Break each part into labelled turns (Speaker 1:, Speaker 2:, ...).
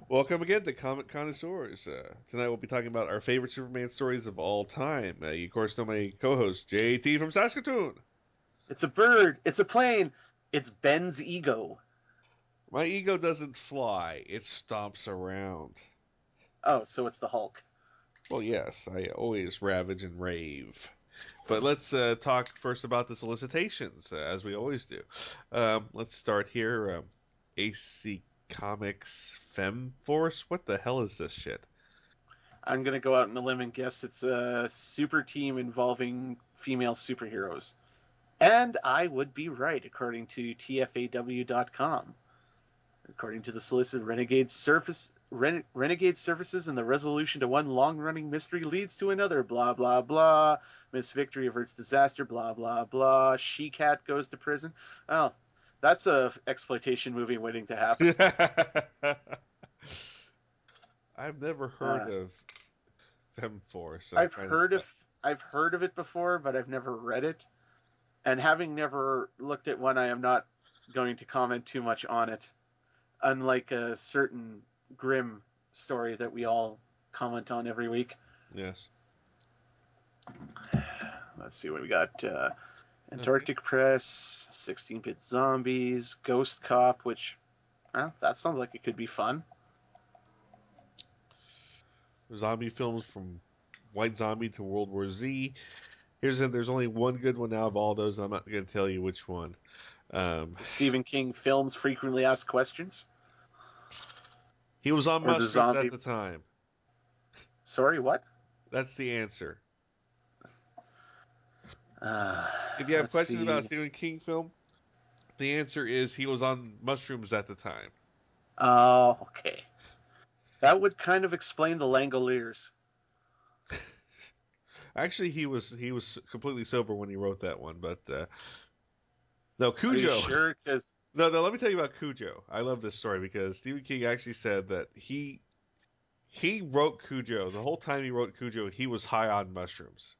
Speaker 1: Welcome again to Comic Connoisseurs. Tonight we'll be talking about our favorite Superman stories of all time. You, of course, know my co-host, JT from Saskatoon.
Speaker 2: It's a bird. It's a plane. It's Ben's ego.
Speaker 1: My ego doesn't fly, it stomps around.
Speaker 2: Oh, so it's the Hulk.
Speaker 1: Well, yes, I always ravage and rave. But let's talk first about the solicitations, as we always do. Let's start here. AC Comics Femforce? What the hell is this shit?
Speaker 2: I'm gonna go out on a limb and guess it's a super team involving female superheroes. And I would be right, according to TFAW.com. According to the solicited renegade surfaces and the resolution to one long-running mystery leads to another. Blah blah blah. Miss Victory averts disaster. Blah blah blah. She Cat goes to prison. Oh, that's a exploitation movie waiting to happen.
Speaker 1: I've never heard
Speaker 2: Uh,
Speaker 1: of Femforce. I
Speaker 2: I've
Speaker 1: find it.
Speaker 2: heard of I've heard of it before, but I've never read it. And having never looked at one, I am not going to comment too much on it. Unlike a certain grim story that we all comment on every week.
Speaker 1: Yes.
Speaker 2: Let's see what we got.
Speaker 1: Okay.
Speaker 2: Antarctic Press, 16-bit Zombies, Ghost Cop, which that sounds like it could be fun.
Speaker 1: Zombie films from White Zombie to World War Z. There's only one good one out of all those. I'm not going to tell you which one. Um,
Speaker 2: Stephen King films frequently asked questions,
Speaker 1: he was on
Speaker 2: or the
Speaker 1: mushrooms at
Speaker 2: zombie.
Speaker 1: the time.
Speaker 2: Sorry, what?
Speaker 1: That's the answer.
Speaker 2: Uh,
Speaker 1: If you have
Speaker 2: let's
Speaker 1: questions about a
Speaker 2: see.
Speaker 1: Stephen King film, the answer is he was on mushrooms at the time.
Speaker 2: Oh, okay. That would kind of explain the Langoliers.
Speaker 1: Actually, he was completely sober when he wrote that one, but no,
Speaker 2: Are you
Speaker 1: Cujo.
Speaker 2: sure? Because
Speaker 1: No, no. Let me tell you about Cujo. I love this story because Stephen King actually said that he wrote Cujo. The whole time he wrote Cujo, he was high on mushrooms.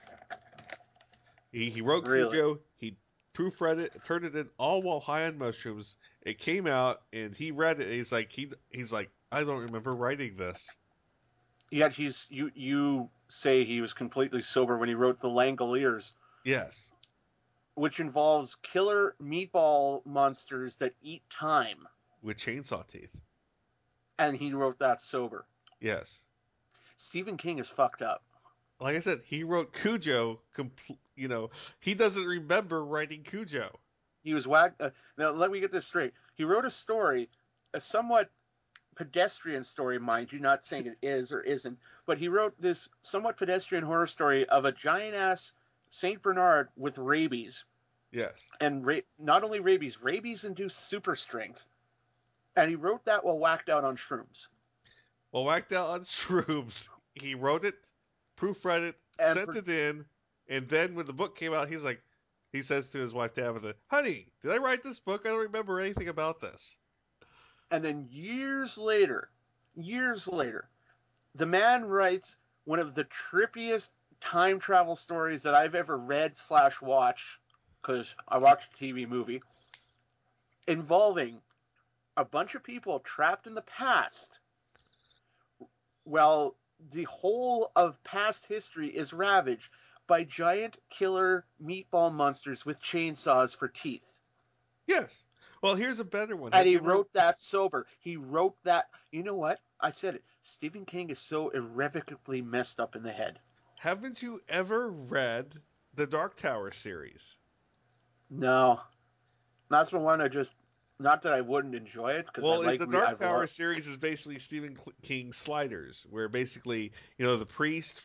Speaker 1: He wrote
Speaker 2: really,
Speaker 1: Cujo. He proofread it, turned it in all while high on mushrooms. It came out, and he read it. And he's like, I don't remember writing this.
Speaker 2: yet you say he was completely sober when he wrote the Langoliers,
Speaker 1: Yes,
Speaker 2: which involves killer meatball monsters that eat time,
Speaker 1: with chainsaw teeth.
Speaker 2: and he wrote that sober.
Speaker 1: Yes,
Speaker 2: Stephen King is fucked up.
Speaker 1: like I said, he wrote Cujo. He doesn't remember writing Cujo.
Speaker 2: He was whack. Now let me get this straight. He wrote a story, a somewhat pedestrian story, mind you, not saying it is or isn't, but he wrote this somewhat pedestrian horror story of a giant ass Saint Bernard with rabies,
Speaker 1: Yes.
Speaker 2: and not only rabies induced super strength, and he wrote that while whacked out on shrooms.
Speaker 1: Well, whacked out on shrooms. He wrote it, proofread it,
Speaker 2: And
Speaker 1: sent it in, and then when the book came out, he says to his wife Tabitha, "Honey, did I write this book? I don't remember anything about this."
Speaker 2: then years later, the man writes one of the trippiest time travel stories that I've ever read slash watched, because I watched a TV movie involving a bunch of people trapped in the past. Well, the whole of past history is ravaged by giant killer meatball monsters with chainsaws for teeth.
Speaker 1: Yes. Well, here's a better one.
Speaker 2: And
Speaker 1: Have
Speaker 2: he
Speaker 1: you ever
Speaker 2: wrote that sober. He wrote that. You know what? I said it. Stephen King is so irrevocably messed up in the head.
Speaker 1: haven't you ever read the Dark Tower series?
Speaker 2: No, that's the one I just. Not that I wouldn't enjoy it because I
Speaker 1: Well,
Speaker 2: like.
Speaker 1: the Dark
Speaker 2: I've
Speaker 1: Tower
Speaker 2: loved.
Speaker 1: series is basically Stephen King's Sliders, where basically, the priest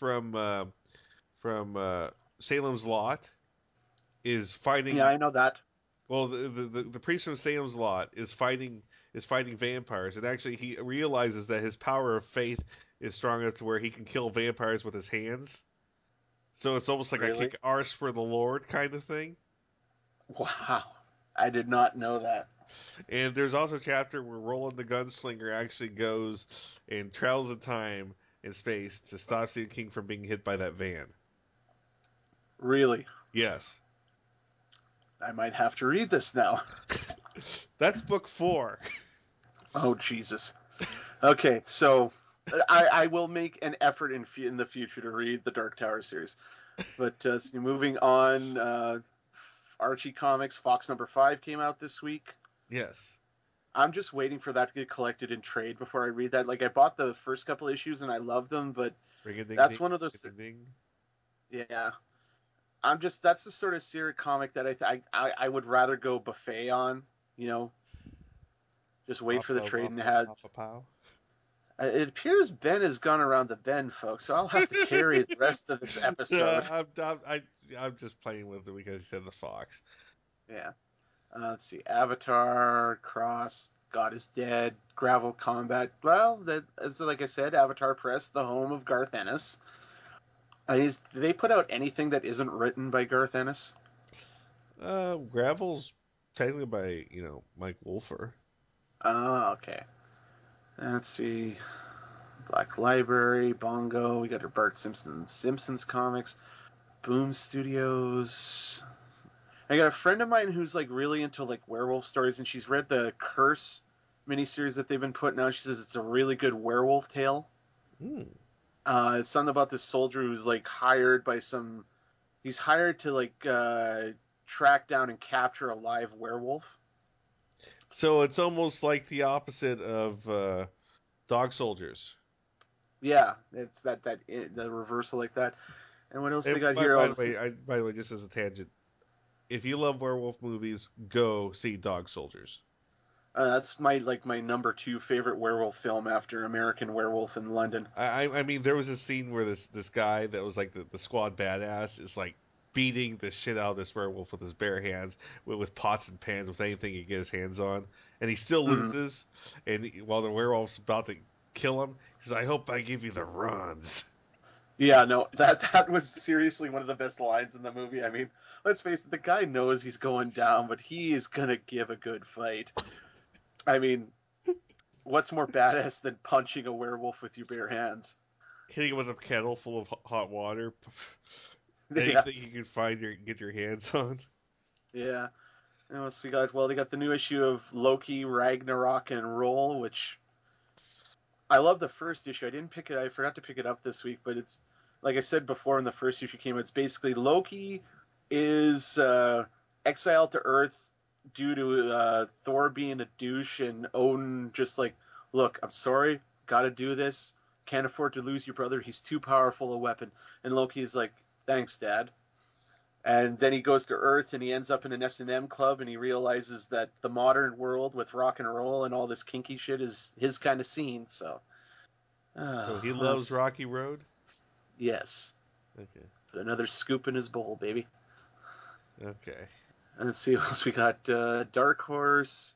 Speaker 1: from Salem's Lot is
Speaker 2: Yeah,
Speaker 1: fighting.
Speaker 2: I know that.
Speaker 1: Well, the priest from Salem's Lot is fighting vampires, and actually he realizes that his power of faith is strong enough to where he can kill vampires with his hands. So it's almost like a
Speaker 2: Really?
Speaker 1: kick arse for the Lord kind of thing.
Speaker 2: Wow. I did not know that.
Speaker 1: And there's also a chapter where Roland the Gunslinger actually goes and travels in time and space to stop Stephen King from being hit by that van.
Speaker 2: Really.
Speaker 1: Yes,
Speaker 2: I might have to read this now.
Speaker 1: that's book 4.
Speaker 2: Oh, Jesus. Okay, so I will make an effort in the future to read the Dark Tower series. But so moving on, Archie Comics Fox number 5 came out this week.
Speaker 1: Yes.
Speaker 2: I'm just waiting for that to get collected in trade before I read that. Like I bought the first couple issues and I loved them, but
Speaker 1: Ring a ding
Speaker 2: that's
Speaker 1: ding,
Speaker 2: one of
Speaker 1: ring a
Speaker 2: those.
Speaker 1: ding ding.
Speaker 2: Yeah, I'm just that's the sort of serious comic that I would rather go buffet on. You know, just wait for the
Speaker 1: Wappa
Speaker 2: trade and
Speaker 1: wappa
Speaker 2: have.
Speaker 1: papa pow.
Speaker 2: It appears Ben has gone around the bend, folks. So I'll have to carry the rest of this episode.
Speaker 1: I'm just playing with it because he said the fox.
Speaker 2: Yeah. Let's see. Avatar, Cross, God is Dead, Gravel Combat. Well, that as like I said, Avatar Press, the home of Garth Ennis. Do they put out anything that isn't written by Garth Ennis?
Speaker 1: Gravel's technically by Mike Wolfer.
Speaker 2: Oh, okay. Let's see. Black Library, Bongo. We got our Bart Simpsons comics, Boom Studios. I got a friend of mine who's like really into like werewolf stories, and she's read the Curse miniseries that they've been putting out. She says it's a really good werewolf tale.
Speaker 1: Hmm.
Speaker 2: It's something about this soldier who's like hired by some. He's hired to like track down and capture a live werewolf.
Speaker 1: So it's almost like the opposite of Dog Soldiers.
Speaker 2: Yeah, it's the reversal like that. And what else they
Speaker 1: And
Speaker 2: got
Speaker 1: by,
Speaker 2: here?
Speaker 1: by
Speaker 2: All
Speaker 1: the
Speaker 2: this.
Speaker 1: way, by the way, just as a tangent, if you love werewolf movies, go see Dog Soldiers.
Speaker 2: That's my number 2 favorite werewolf film after American Werewolf in London.
Speaker 1: I mean, there was a scene where this guy that was like the squad badass is like beating the shit out of this werewolf with his bare hands, with pots and pans, with anything he can get his hands on, and he still
Speaker 2: Hmm.
Speaker 1: loses. And while the werewolf's about to kill him, he says, "I hope I give you the runs."
Speaker 2: Yeah, no, that was seriously one of the best lines in the movie. I mean, let's face it, the guy knows he's going down, but he is gonna give a good fight. I mean, what's more badass than punching a werewolf with your bare hands?
Speaker 1: Hitting him with a kettle full of hot water,
Speaker 2: Yeah,
Speaker 1: anything you can find get your hands on.
Speaker 2: yeah. And what else we got? Well, they got the new issue of Loki, Ragnarok, and Roll, which I love the first issue. I didn't pick it. I forgot to pick it up this week, but it's like I said before when the first issue came. It's basically Loki is exiled to Earth due to Thor being a douche and Odin just like, look, I'm sorry, got to do this. Can't afford to lose your brother. He's too powerful a weapon. And Loki is like, thanks, Dad. And then he goes to Earth and he ends up in an S&M club and he realizes that the modern world with rock and roll and all this kinky shit is his kind of scene. So
Speaker 1: So he
Speaker 2: what
Speaker 1: loves
Speaker 2: else?
Speaker 1: Rocky Road.
Speaker 2: Yes.
Speaker 1: Okay,
Speaker 2: Put another scoop in his bowl, baby.
Speaker 1: okay.
Speaker 2: And let's see what else we got. Dark Horse,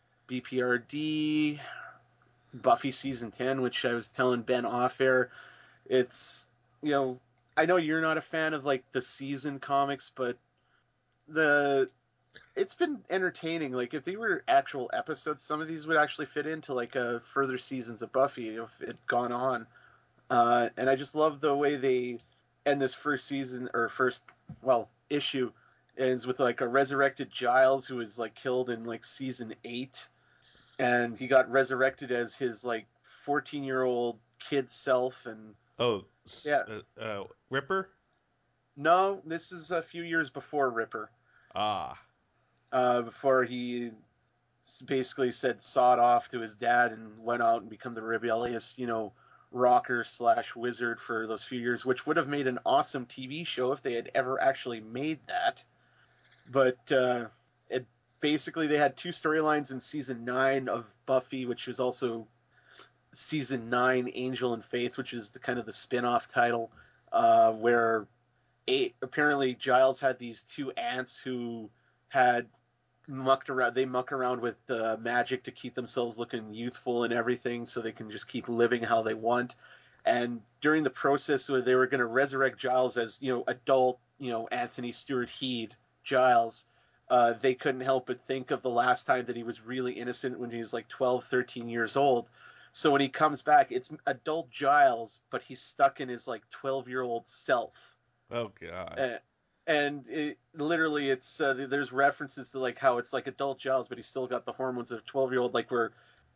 Speaker 2: BPRD, Buffy season 10, which I was telling Ben off air. It's you know, I know you're not a fan of like the season comics, but the it's been entertaining. Like if they were actual episodes, some of these would actually fit into like a further seasons of Buffy if it gone on. And I just love the way they end this first season or first issue ends with like a resurrected Giles who was like killed in like season 8, and he got resurrected as his like 14-year-old kid self. And
Speaker 1: Oh,
Speaker 2: yeah,
Speaker 1: Ripper.
Speaker 2: no, this is a few years before Ripper,
Speaker 1: Ah,
Speaker 2: before he basically said sod off to his dad and went out and become the rebellious, rocker slash wizard for those few years, which would have made an awesome TV show if they had ever actually made that. But it basically they had two storylines in season 9 of Buffy, which was also season 9 Angel and Faith, which is the kind of the spin-off title, where apparently Giles had these two aunts who had mucked around. They muck around with magic to keep themselves looking youthful and everything, so they can just keep living how they want. And during the process, where they were going to resurrect Giles as adult, Anthony Stewart Heed Giles, they couldn't help but think of the last time that he was really innocent when he was like 12, 13 years old. So when he comes back, it's adult Giles, but he's stuck in his like 12-year-old self.
Speaker 1: oh God.
Speaker 2: Uh, and literally it's there's references to like how it's like adult Giles, but he's still got the hormones of 12-year-old, like where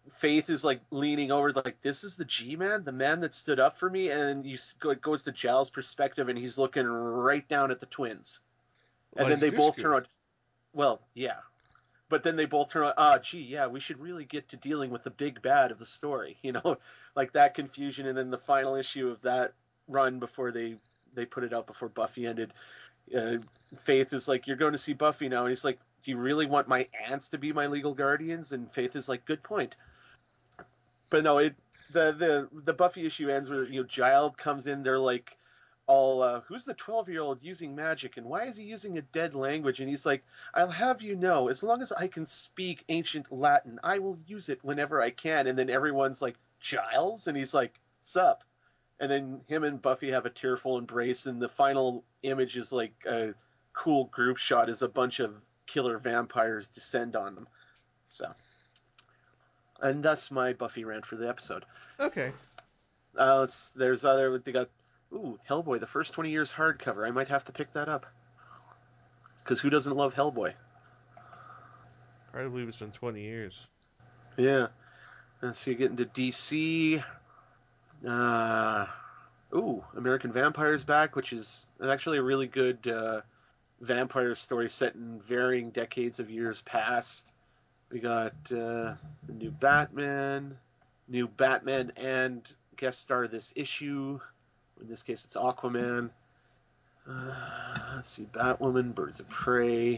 Speaker 2: Faith is like leaning over, like, this is the G-man, the man that stood up for me, and it goes to Giles' perspective, and he's looking right down at the twins, and
Speaker 1: Like
Speaker 2: then they both
Speaker 1: Dushku.
Speaker 2: turn on. Well, yeah, but then they both turn on. Gee, yeah, we should really get to dealing with the big bad of the story, like that confusion, and then the final issue of that run before they put it out before Buffy ended. Uh, Faith is like, "You're going to see Buffy now," and he's like, "Do you really want my aunts to be my legal guardians?" And Faith is like, "Good point." But no, the Buffy issue ends with Giles comes in. They're like, all who's the 12-year-old using magic, and why is he using a dead language? And he's like, "I'll have you know, as long as I can speak ancient Latin, I will use it whenever I can." And then everyone's like, "Giles," and he's like, "Sup?" And then him and Buffy have a tearful embrace, and the final image is like a cool group shot as a bunch of killer vampires descend on them. So, and that's my Buffy rant for the episode.
Speaker 1: Okay.
Speaker 2: There's other they got. Ooh, Hellboy, the first 20 years hardcover. I might have to pick that up because who doesn't love Hellboy?
Speaker 1: Hard to believe it's been 20 years.
Speaker 2: Yeah. And so you get into DC. Uh, American Vampire's back, which is actually a really good vampire story set in varying decades of years past. We got the new Batman, and guest star this issue. In this case, it's Aquaman. Let's see, Batwoman, Birds of Prey.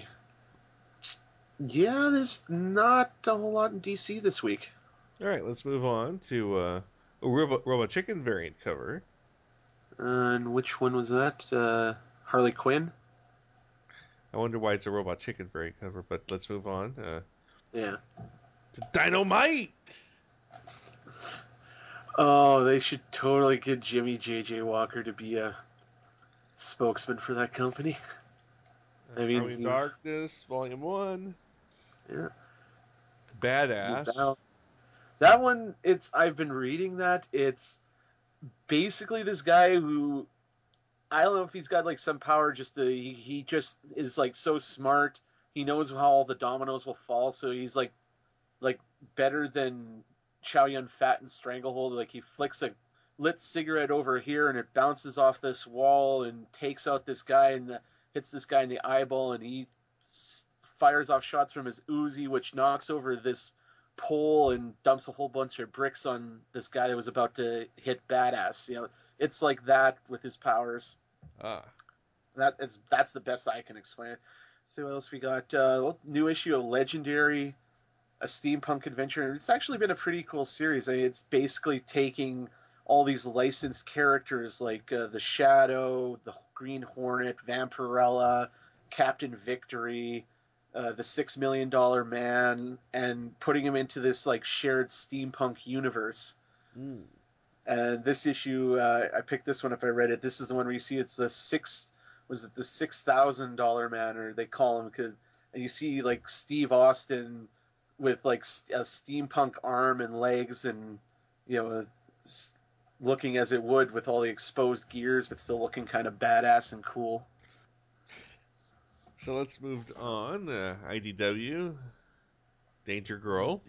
Speaker 2: Yeah, there's not a whole lot in DC this week.
Speaker 1: All right, let's move on to a Robot Chicken variant cover.
Speaker 2: And which one was that? Harley Quinn?
Speaker 1: I wonder why it's a Robot Chicken variant cover, but let's move on
Speaker 2: Yeah.
Speaker 1: to Dynamite.
Speaker 2: Oh, they should totally get Jimmy J.J. Walker to be a spokesman for that company. I mean,
Speaker 1: Army of Darkness, Volume 1.
Speaker 2: yeah, New
Speaker 1: Badass.
Speaker 2: Balance. That one, I've been reading that. It's basically this guy who, I don't know if he's got like some power, just he just is like so smart. He knows how all the dominoes will fall, so he's like better than Chow Yun Fat and Stranglehold. Like he flicks a lit cigarette over here and it bounces off this wall and takes out this guy and hits this guy in the eyeball, and he fires off shots from his Uzi, which knocks over this pole and dumps a whole bunch of bricks on this guy that was about to hit Badass. It's like that with his powers.
Speaker 1: Ah.
Speaker 2: That's the best I can explain it. So what else we got? New issue of Legendary, a steampunk adventure. It's actually been a pretty cool series. I mean, it's basically taking all these licensed characters like the Shadow, the Green Hornet, Vampirella, Captain Victory, the $6 Million Man, and putting them into this like shared steampunk universe.
Speaker 1: Mm.
Speaker 2: And this issue, I picked this one up. I read it. This is the one where you see it's the six. Was it the $6,000 man, or they call him because, and you see like Steve Austin with like a steampunk arm and legs, and you know, looking as it would with all the exposed gears, but still looking kind of badass and cool.
Speaker 1: So let's move on. IDW, Danger Girl.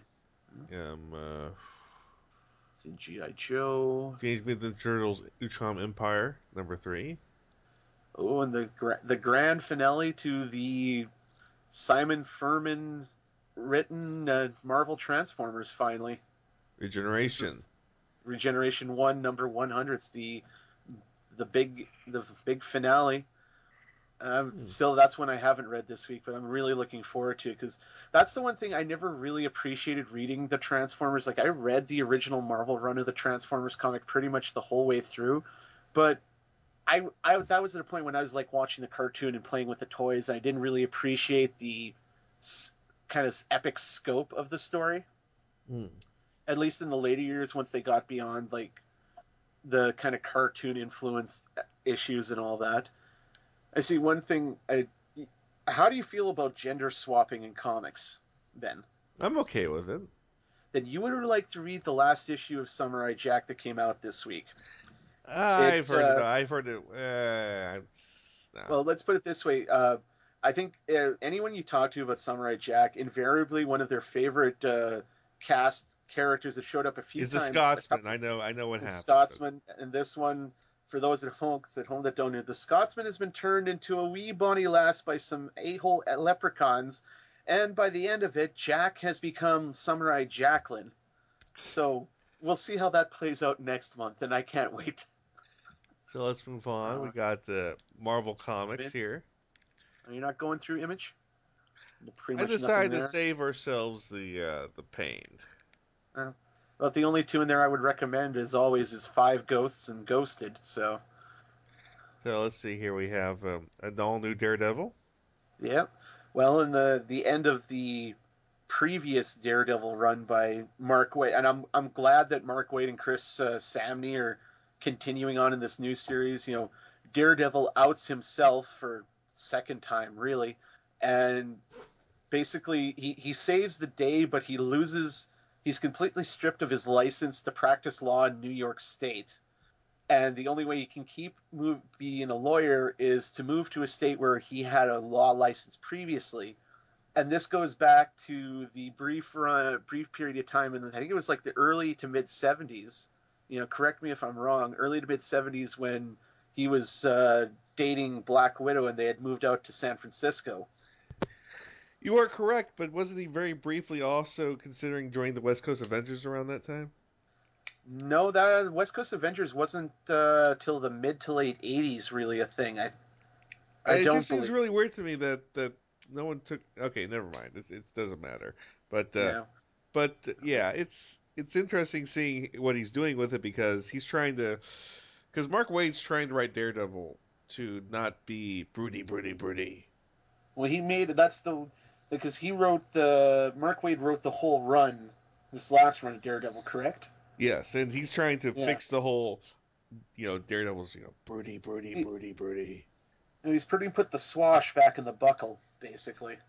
Speaker 2: See GI Joe.
Speaker 1: Teenage Mutant Turtles Uchom Empire, number 3.
Speaker 2: Oh, and the grand finale to the Simon Furman written Marvel Transformers finally. This
Speaker 1: Regeneration.
Speaker 2: is Regeneration 1 number 100. It's the big finale.
Speaker 1: Hmm.
Speaker 2: Still, that's one I haven't read this week, but I'm really looking forward to it because that's the one thing I never really appreciated reading the Transformers. Like I read the original Marvel run of the Transformers comic pretty much the whole way through, but I that was at a point when I was like watching the cartoon and playing with the toys. I didn't really appreciate the kind of epic scope of the story.
Speaker 1: Hmm.
Speaker 2: At least in the later years, once they got beyond like the kind of cartoon influenced issues and all that. I see one thing. How do you feel about gender swapping in comics, Ben?
Speaker 1: I'm okay with it.
Speaker 2: Then you would like to read the last issue of Samurai Jack that came out this week. It
Speaker 1: I've heard it. I've heard it. Nah.
Speaker 2: Well, let's put it this way. I think anyone you talk to about Samurai Jack, invariably one of their favorite cast characters that showed up a few
Speaker 1: Is the
Speaker 2: times. A
Speaker 1: Scotsman.
Speaker 2: couple,
Speaker 1: I know what
Speaker 2: the
Speaker 1: happens.
Speaker 2: Scotsman, and this one, for those at home that don't know, the Scotsman has been turned into a wee bonny lass by some a-hole leprechauns, and by the end of it, Jack has become Samurai Jacqueline. So we'll see how that plays out next month, and I can't wait.
Speaker 1: So let's move on. We
Speaker 2: Uh,
Speaker 1: got the Marvel Comics
Speaker 2: Vin,
Speaker 1: here.
Speaker 2: are you not going through Image? Pretty
Speaker 1: I
Speaker 2: much nothing
Speaker 1: decided to
Speaker 2: there.
Speaker 1: save ourselves the pain.
Speaker 2: Uh, but the only two in there I would recommend, as always, is Five Ghosts and Ghosted. So,
Speaker 1: So let's see here. We have an all new Daredevil.
Speaker 2: yeah. Well, in the end of the previous Daredevil run by Mark Waid, and I'm glad that Mark Waid and Chris Samney are continuing on in this new series. You know, Daredevil outs himself for second time, really, and basically he saves the day, but he loses. He's completely stripped of his license to practice law in New York State, and the only way he can being a lawyer is to move to a state where he had a law license previously. And this goes back to the brief period of time, and I think it was like the early to mid '70s. You know, correct me if I'm wrong. Early to mid '70s when he was dating Black Widow, and they had moved out to San Francisco.
Speaker 1: You are correct, but wasn't he very briefly also considering joining the West Coast Avengers around that time?
Speaker 2: No, that West Coast Avengers wasn't till the mid to late '80s really a thing. I
Speaker 1: It just
Speaker 2: don't
Speaker 1: seems
Speaker 2: believe.
Speaker 1: really weird to me that no one took. Okay, never mind. It doesn't matter. But
Speaker 2: Yeah.
Speaker 1: yeah, it's interesting seeing what he's doing with it because he's trying to because Mark Waid's trying to write Daredevil to not be broody.
Speaker 2: Well, he made that's the because he wrote the Mark Waid wrote the whole run, this last run of Daredevil, correct?
Speaker 1: Yes, and he's trying to
Speaker 2: Yeah.
Speaker 1: fix the whole Daredevil's
Speaker 2: He,
Speaker 1: broody
Speaker 2: he's pretty put the swash back in the buckle, basically.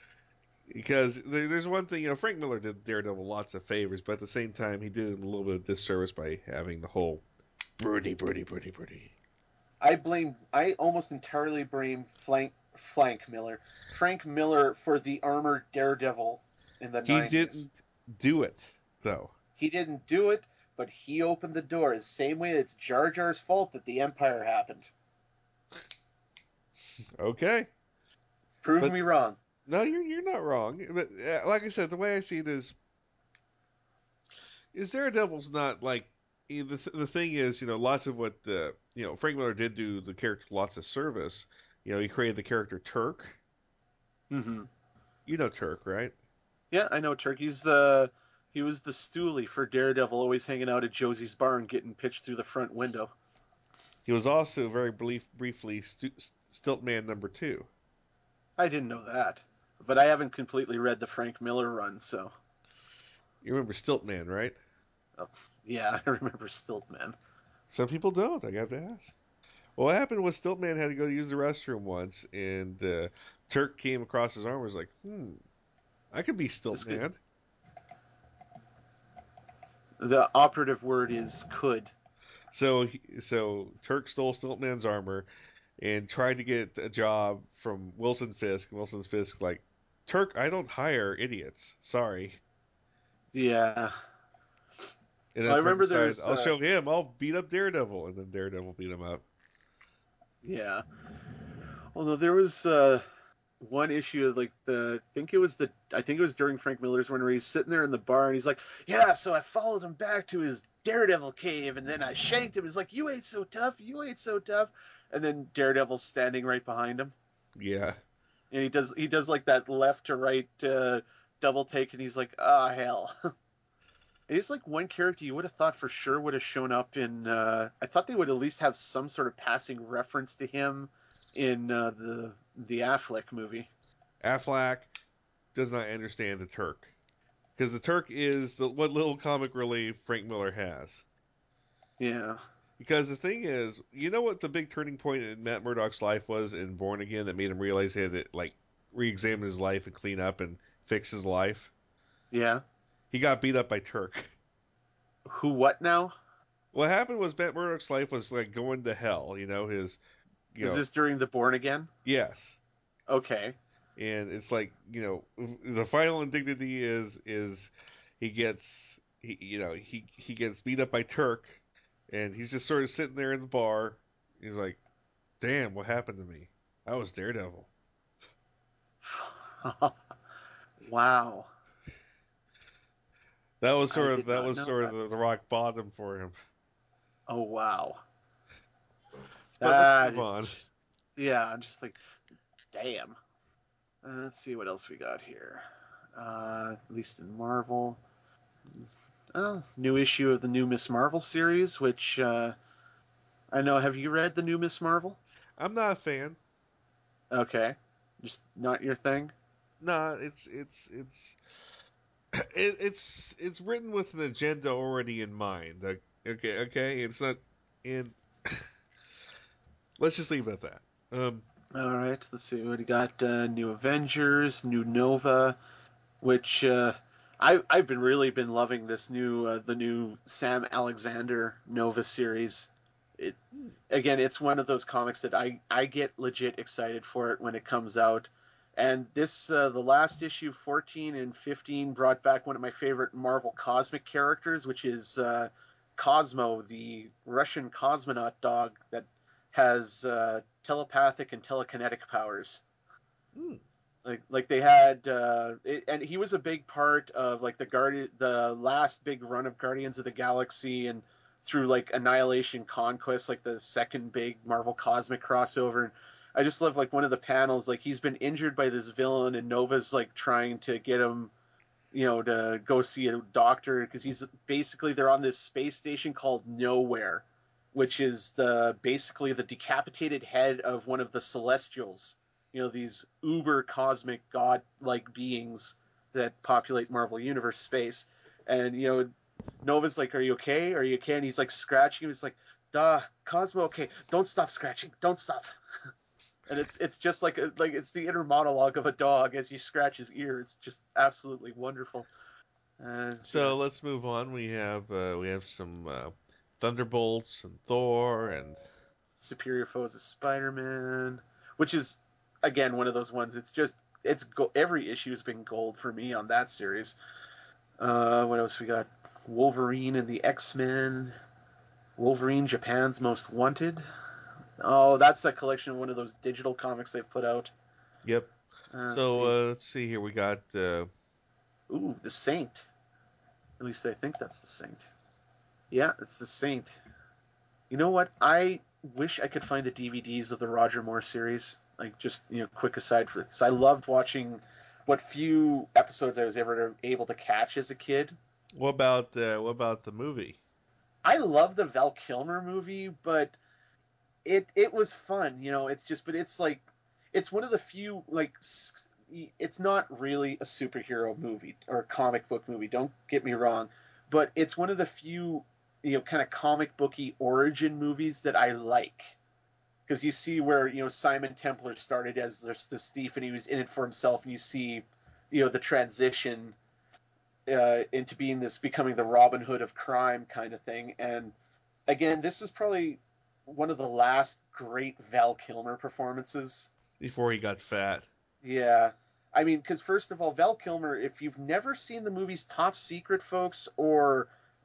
Speaker 1: because there's one thing Frank Miller did Daredevil lots of favors, but at the same time he did him a little bit of disservice by having the whole broody.
Speaker 2: I almost entirely blame Frank Miller for the armored Daredevil in the
Speaker 1: He
Speaker 2: '90s.
Speaker 1: didn't do it though.
Speaker 2: He didn't do it, but he opened the door. The same way it's Jar Jar's fault that the Empire happened.
Speaker 1: Okay,
Speaker 2: Prove
Speaker 1: but
Speaker 2: me wrong.
Speaker 1: no, you're not wrong. But like I said, the way I see it is Daredevil's not like the thing is lots of what Frank Miller did do the character lots of service. He created the character Turk.
Speaker 2: Mm-hmm.
Speaker 1: You know Turk, right?
Speaker 2: Yeah, I know he was the stoolie for Daredevil, always hanging out at Josie's bar and getting pitched through the front window.
Speaker 1: He was also very briefly Stiltman number two.
Speaker 2: I didn't know that, but I haven't completely read the Frank Miller run, so
Speaker 1: You remember Stiltman, right?
Speaker 2: uh, yeah, I remember Stiltman.
Speaker 1: Some people don't. I got to ask. Well, what happened was Stiltman had to go use the restroom once, and Turk came across his arm and was like, I could be
Speaker 2: This could
Speaker 1: Stiltman.
Speaker 2: the operative word is could.
Speaker 1: So Turk stole Stiltman's armor and tried to get a job from Wilson Fisk. And Wilson Fisk like, Turk, I don't hire idiots. Sorry.
Speaker 2: Yeah,
Speaker 1: And
Speaker 2: well,
Speaker 1: then
Speaker 2: I
Speaker 1: Turk
Speaker 2: remember
Speaker 1: decided,
Speaker 2: there's
Speaker 1: I'll show him. I'll beat up Daredevil. And then Daredevil beat him up.
Speaker 2: yeah. Although there was one issue like I think it was during Frank Miller's run where he's sitting there in the bar and he's like, yeah, so I followed him back to his Daredevil cave and then I shanked him. He's like, you ain't so tough, you ain't so tough. And then Daredevil's standing right behind him,
Speaker 1: Yeah.
Speaker 2: and he does like that left to right double take, and he's like, ah, hell. He's like one character you would have thought for sure would have shown up in. I thought they would at least have some sort of passing reference to him in the Affleck movie.
Speaker 1: Aflac does not understand the Turk. Because the Turk is what little comic relief Frank Miller has.
Speaker 2: Yeah.
Speaker 1: Because the thing is, you know what the big turning point in Matt Murdock's life was in Born Again that made him realize he had to like re-examine his life and clean up and fix his life?
Speaker 2: Yeah.
Speaker 1: He got beat up by Turk.
Speaker 2: Who? What now?
Speaker 1: What happened was Matt Murdock's life was like going to hell. You
Speaker 2: Is
Speaker 1: know,
Speaker 2: this during the Born Again?
Speaker 1: yes,
Speaker 2: Okay.
Speaker 1: and it's like the final indignity is he gets beat up by Turk, and he's just sort of sitting there in the bar. He's like, "Damn, what happened to me? I was Daredevil."
Speaker 2: Wow. I did
Speaker 1: That
Speaker 2: not
Speaker 1: was
Speaker 2: know
Speaker 1: sort of
Speaker 2: that.
Speaker 1: the rock bottom for him.
Speaker 2: Oh, wow.
Speaker 1: But let's
Speaker 2: That
Speaker 1: move
Speaker 2: is,
Speaker 1: on.
Speaker 2: yeah, I'm just like, damn. Let's see what else we got here. At least in Marvel. New issue of the new Miss Marvel series, which I know. Have you read the new Miss Marvel?
Speaker 1: I'm not a fan.
Speaker 2: Okay. Just not your thing?
Speaker 1: Nah, it's written with an agenda already in mind. Okay, it's not in. Let's just leave it at that.
Speaker 2: All right, let's see what you got. New Avengers, new Nova, which I've been really been loving this new the new Sam Alexander Nova series. It
Speaker 1: Hmm.
Speaker 2: again, it's one of those comics that I get legit excited for it when it comes out. And this the last issue 14 and 15 brought back one of my favorite Marvel cosmic characters, which is Cosmo, the Russian cosmonaut dog that has telepathic and telekinetic powers.
Speaker 1: Hmm.
Speaker 2: Like they had and he was a big part of like the last big run of Guardians of the Galaxy, and through like Annihilation Conquest, like the second big Marvel cosmic crossover. And I just love like one of the panels, like he's been injured by this villain and Nova's like trying to get him, to go see a doctor, because he's basically, they're on this space station called Nowhere, which is basically the decapitated head of one of the Celestials. These uber cosmic god-like beings that populate Marvel Universe space. And Nova's like, "Are you okay? Are you okay?" And he's like scratching him. He's like, "Duh, Cosmo, okay. Don't stop scratching. Don't stop." And it's just like it's the inner monologue of a dog as you scratch his ear. It's just absolutely wonderful. Let's see
Speaker 1: So
Speaker 2: that.
Speaker 1: let's move on. We have some Thunderbolts and Thor and
Speaker 2: Superior Foes of Spider-Man, which is again one of those ones. Every issue has been gold for me on that series. What else we got? Wolverine and the X-Men. Wolverine, Japan's Most Wanted. Oh, that's a collection of one of those digital comics they've put out.
Speaker 1: yep.
Speaker 2: Let's
Speaker 1: So
Speaker 2: see.
Speaker 1: let's see here. We got
Speaker 2: Ooh, the Saint. At least I think that's the Saint. Yeah, it's the Saint. You know what? I wish I could find the DVDs of the Roger Moore series. Like, just, quick aside for this. I loved watching what few episodes I was ever able to catch as a kid.
Speaker 1: what about the movie?
Speaker 2: I love the Val Kilmer movie, but it was fun. But it's like, it's one of the few, like, it's not really a superhero movie or a comic book movie. Don't get me wrong, but it's one of the few, kind of comic booky origin movies that I like, because you see where Simon Templar started as this thief and he was in it for himself, and you see the transition into becoming the Robin Hood of crime kind of thing. And again, this is probably one of the last great Val Kilmer performances.
Speaker 1: Before he got fat.
Speaker 2: Yeah. I mean, because first of all, Val Kilmer, if you've never seen the movies Top Secret, folks, or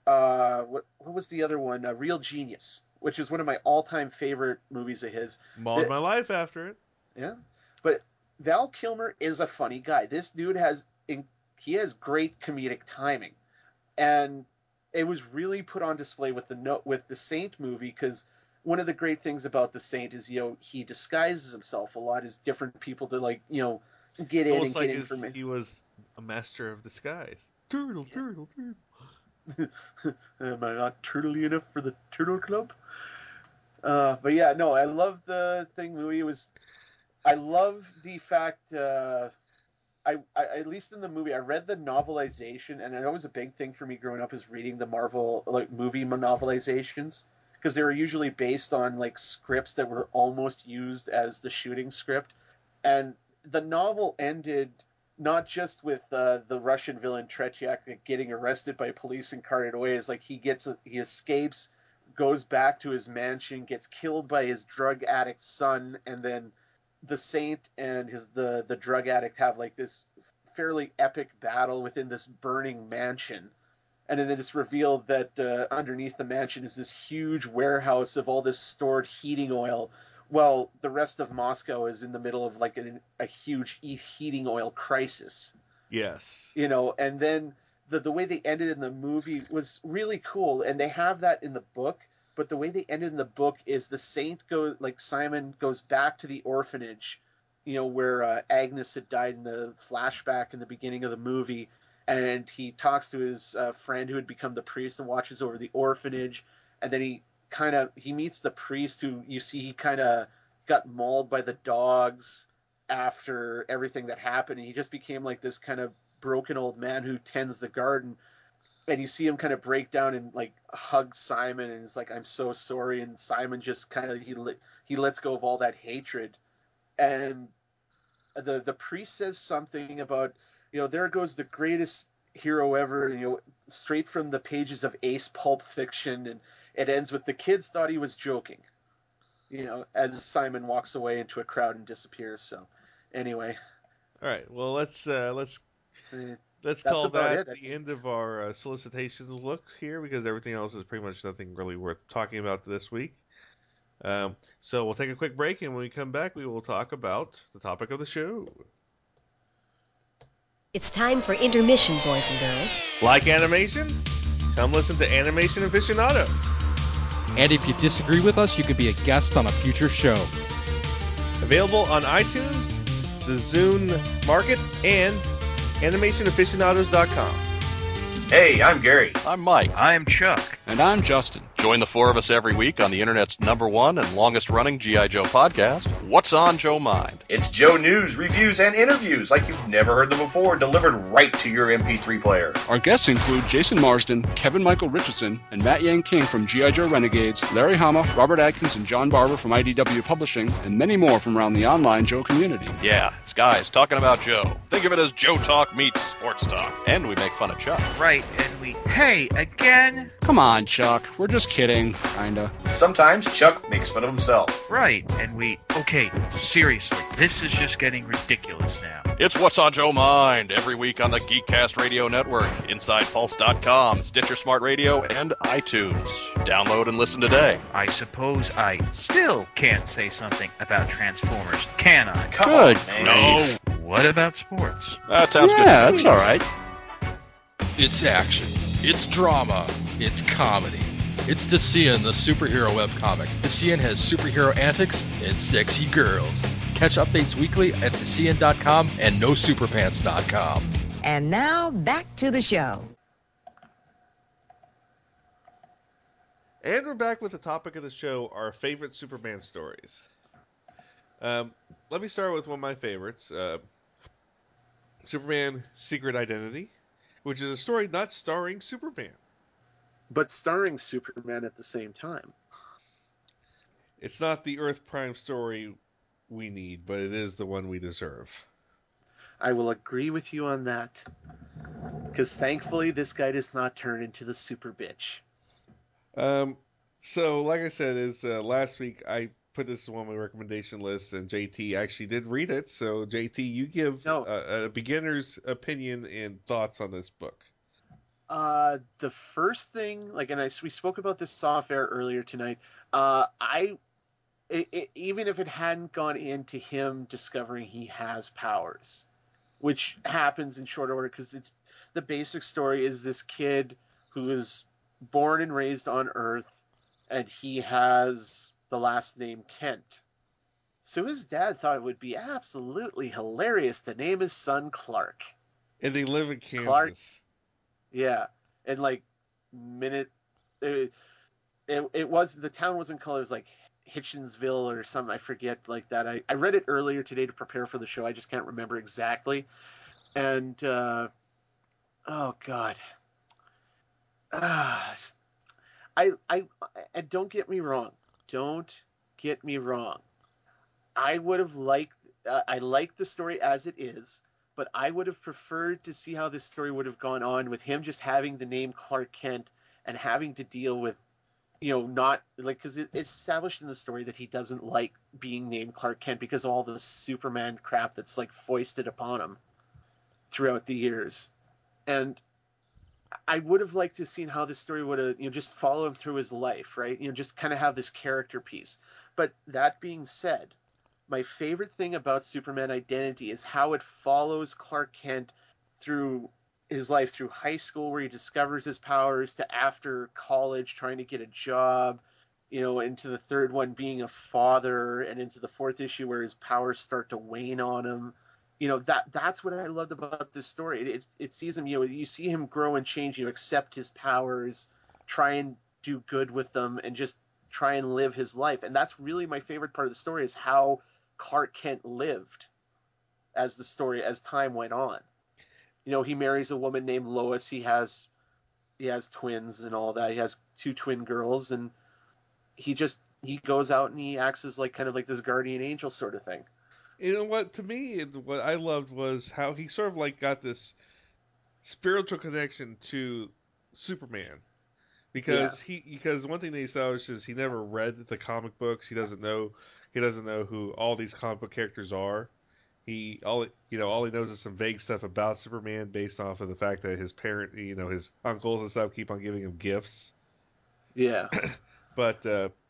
Speaker 2: what was the other one? Real Genius, which is one of my all-time favorite movies of his.
Speaker 1: Mauled
Speaker 2: That
Speaker 1: my life after it.
Speaker 2: Yeah, but Val Kilmer is a funny guy. This dude he has great comedic timing, and it was really put on display with the Saint movie, because one of the great things about the Saint is he disguises himself a lot as different people to, like, get
Speaker 1: It's
Speaker 2: in
Speaker 1: almost
Speaker 2: and get
Speaker 1: like
Speaker 2: information.
Speaker 1: he was a master of disguise. Turtle, turtle, turtle.
Speaker 2: Am I not turtly enough for the Turtle Club? But yeah, no, I love the thing movie. I love the fact. At least in the movie, I read the novelization, and that was a big thing for me growing up, is reading the Marvel like movie novelizations, because they were usually based on like scripts that were almost used as the shooting script. And the novel ended not just with the Russian villain Tretiak getting arrested by police and carted away. It's like he escapes, goes back to his mansion, gets killed by his drug addict son, and then the Saint and the drug addict have like this fairly epic battle within this burning mansion. And then it's revealed that underneath the mansion is this huge warehouse of all this stored heating oil. Well, the rest of Moscow is in the middle of like a huge heating oil crisis,
Speaker 1: Yes.
Speaker 2: and then the way they ended in the movie was really cool, and they have that in the book. But the way they ended in the book is the saint goes, like Simon goes back to the orphanage, where Agnes had died in the flashback in the beginning of the movie, and he talks to his friend who had become the priest and watches over the orphanage, and then he meets the priest who you see he kind of got mauled by the dogs after everything that happened, and he just became like this kind of broken old man who tends the garden. And you see him kind of break down and like hug Simon, and he's like, "I'm so sorry." And Simon just kind of he lets go of all that hatred. And the priest says something about, there goes the greatest hero ever, straight from the pages of Ace Pulp Fiction, and it ends with the kids thought he was joking, as Simon walks away into a crowd and disappears. So anyway,
Speaker 1: All right. Well, let's
Speaker 2: that's
Speaker 1: call
Speaker 2: about
Speaker 1: that
Speaker 2: it, I
Speaker 1: the
Speaker 2: think.
Speaker 1: end of our solicitations look here, because everything else is pretty much nothing really worth talking about this week. So we'll take a quick break, and when we come back, we will talk about the topic of the show.
Speaker 3: It's time for intermission, boys and girls.
Speaker 1: Like animation? Come listen to Animation Aficionados.
Speaker 4: And if you disagree with us, you could be a guest on a future show.
Speaker 1: Available on iTunes, the Zune Market, and animationaficionados.com.
Speaker 5: Hey, I'm Gary.
Speaker 6: I'm Mike.
Speaker 7: I'm Chuck.
Speaker 4: And I'm Justin.
Speaker 6: Join the four of us every week on the internet's #1 and longest running G.I. Joe podcast, What's on Joe Mind?
Speaker 5: It's Joe news, reviews, and interviews like you've never heard them before, delivered right to your MP3 player.
Speaker 4: Our guests include Jason Marsden, Kevin Michael Richardson, and Matt Yang King from G.I. Joe Renegades, Larry Hama, Robert Adkins, and John Barber from IDW Publishing, and many more from around the online Joe community.
Speaker 6: Yeah, it's guys talking about Joe. Think of it as Joe Talk meets sports talk. And we make fun of Chuck.
Speaker 7: Right, and hey, again?
Speaker 4: Come on, Chuck. We're just kidding, kinda.
Speaker 5: Sometimes Chuck makes fun of himself.
Speaker 7: Right, and okay, seriously, this is just getting ridiculous now.
Speaker 6: It's What's on Joe Mind, every week on the Geekcast Radio Network, InsidePulse.com, Stitcher Smart Radio, and iTunes. Download and listen today.
Speaker 7: I suppose I still can't say something about Transformers, can I?
Speaker 5: Come
Speaker 4: Good
Speaker 5: on, man.
Speaker 6: No.
Speaker 7: What about sports?
Speaker 6: That sounds good.
Speaker 4: Yeah, that's all right.
Speaker 8: It's action. It's drama. It's comedy. It's Decian, the superhero webcomic. Decian has superhero antics and sexy girls. Catch updates weekly at Decian.com and NoSuperPants.com.
Speaker 3: And now, back to the show.
Speaker 1: And we're back with the topic of the show, our favorite Superman stories. Let me start with one of my favorites, Superman Secret Identity, which is a story not starring Superman.
Speaker 2: But starring Superman at the same time.
Speaker 1: It's not the Earth Prime story we need, but it is the one we deserve.
Speaker 2: I will agree with you on that. Because thankfully, this guy does not turn into the super bitch.
Speaker 1: So, like I said, last week I put this on my recommendation list, and JT actually did read it. So, JT, you give a beginner's opinion and thoughts on this book.
Speaker 2: The first thing, we spoke about this off air earlier tonight. Even if it hadn't gone into him discovering he has powers, which happens in short order, because it's the basic story is this kid who is born and raised on Earth, and he has the last name Kent. So his dad thought it would be absolutely hilarious to name his son Clark.
Speaker 1: And they live in Kansas.
Speaker 2: Clark, yeah, and it was, the town wasn't called, it was like Hitchinsville or something, I forget, like that. I read it earlier today to prepare for the show. I just can't remember exactly. And oh god, and don't get me wrong. I would have liked. I like the story as it is, but I would have preferred to see how this story would have gone on with him just having the name Clark Kent and having to deal with, not like, because it's established in the story that he doesn't like being named Clark Kent because of all the Superman crap that's like foisted upon him throughout the years. And I would have liked to have seen how this story would have, just follow him through his life, right? Just kind of have this character piece. But that being said, my favorite thing about Superman Identity is how it follows Clark Kent through his life, through high school where he discovers his powers, to after college trying to get a job, into the third one being a father, and into the fourth issue where his powers start to wane on him. That's what I loved about this story. It sees him, you see him grow and change, accept his powers, try and do good with them, and just try and live his life. And that's really my favorite part of the story, is how Clark Kent lived as time went on. He marries a woman named Lois. He has twins and all that. He has two twin girls, and he goes out and he acts as kind of like this guardian angel sort of thing.
Speaker 1: You know what? To me, what I loved was how he sort of got this spiritual connection to Superman. Because one thing that he established is he never read the comic books. He doesn't know who all these comic book characters are. All he knows is some vague stuff about Superman based off of the fact that his his uncles and stuff keep on giving him gifts.
Speaker 2: Yeah.
Speaker 1: But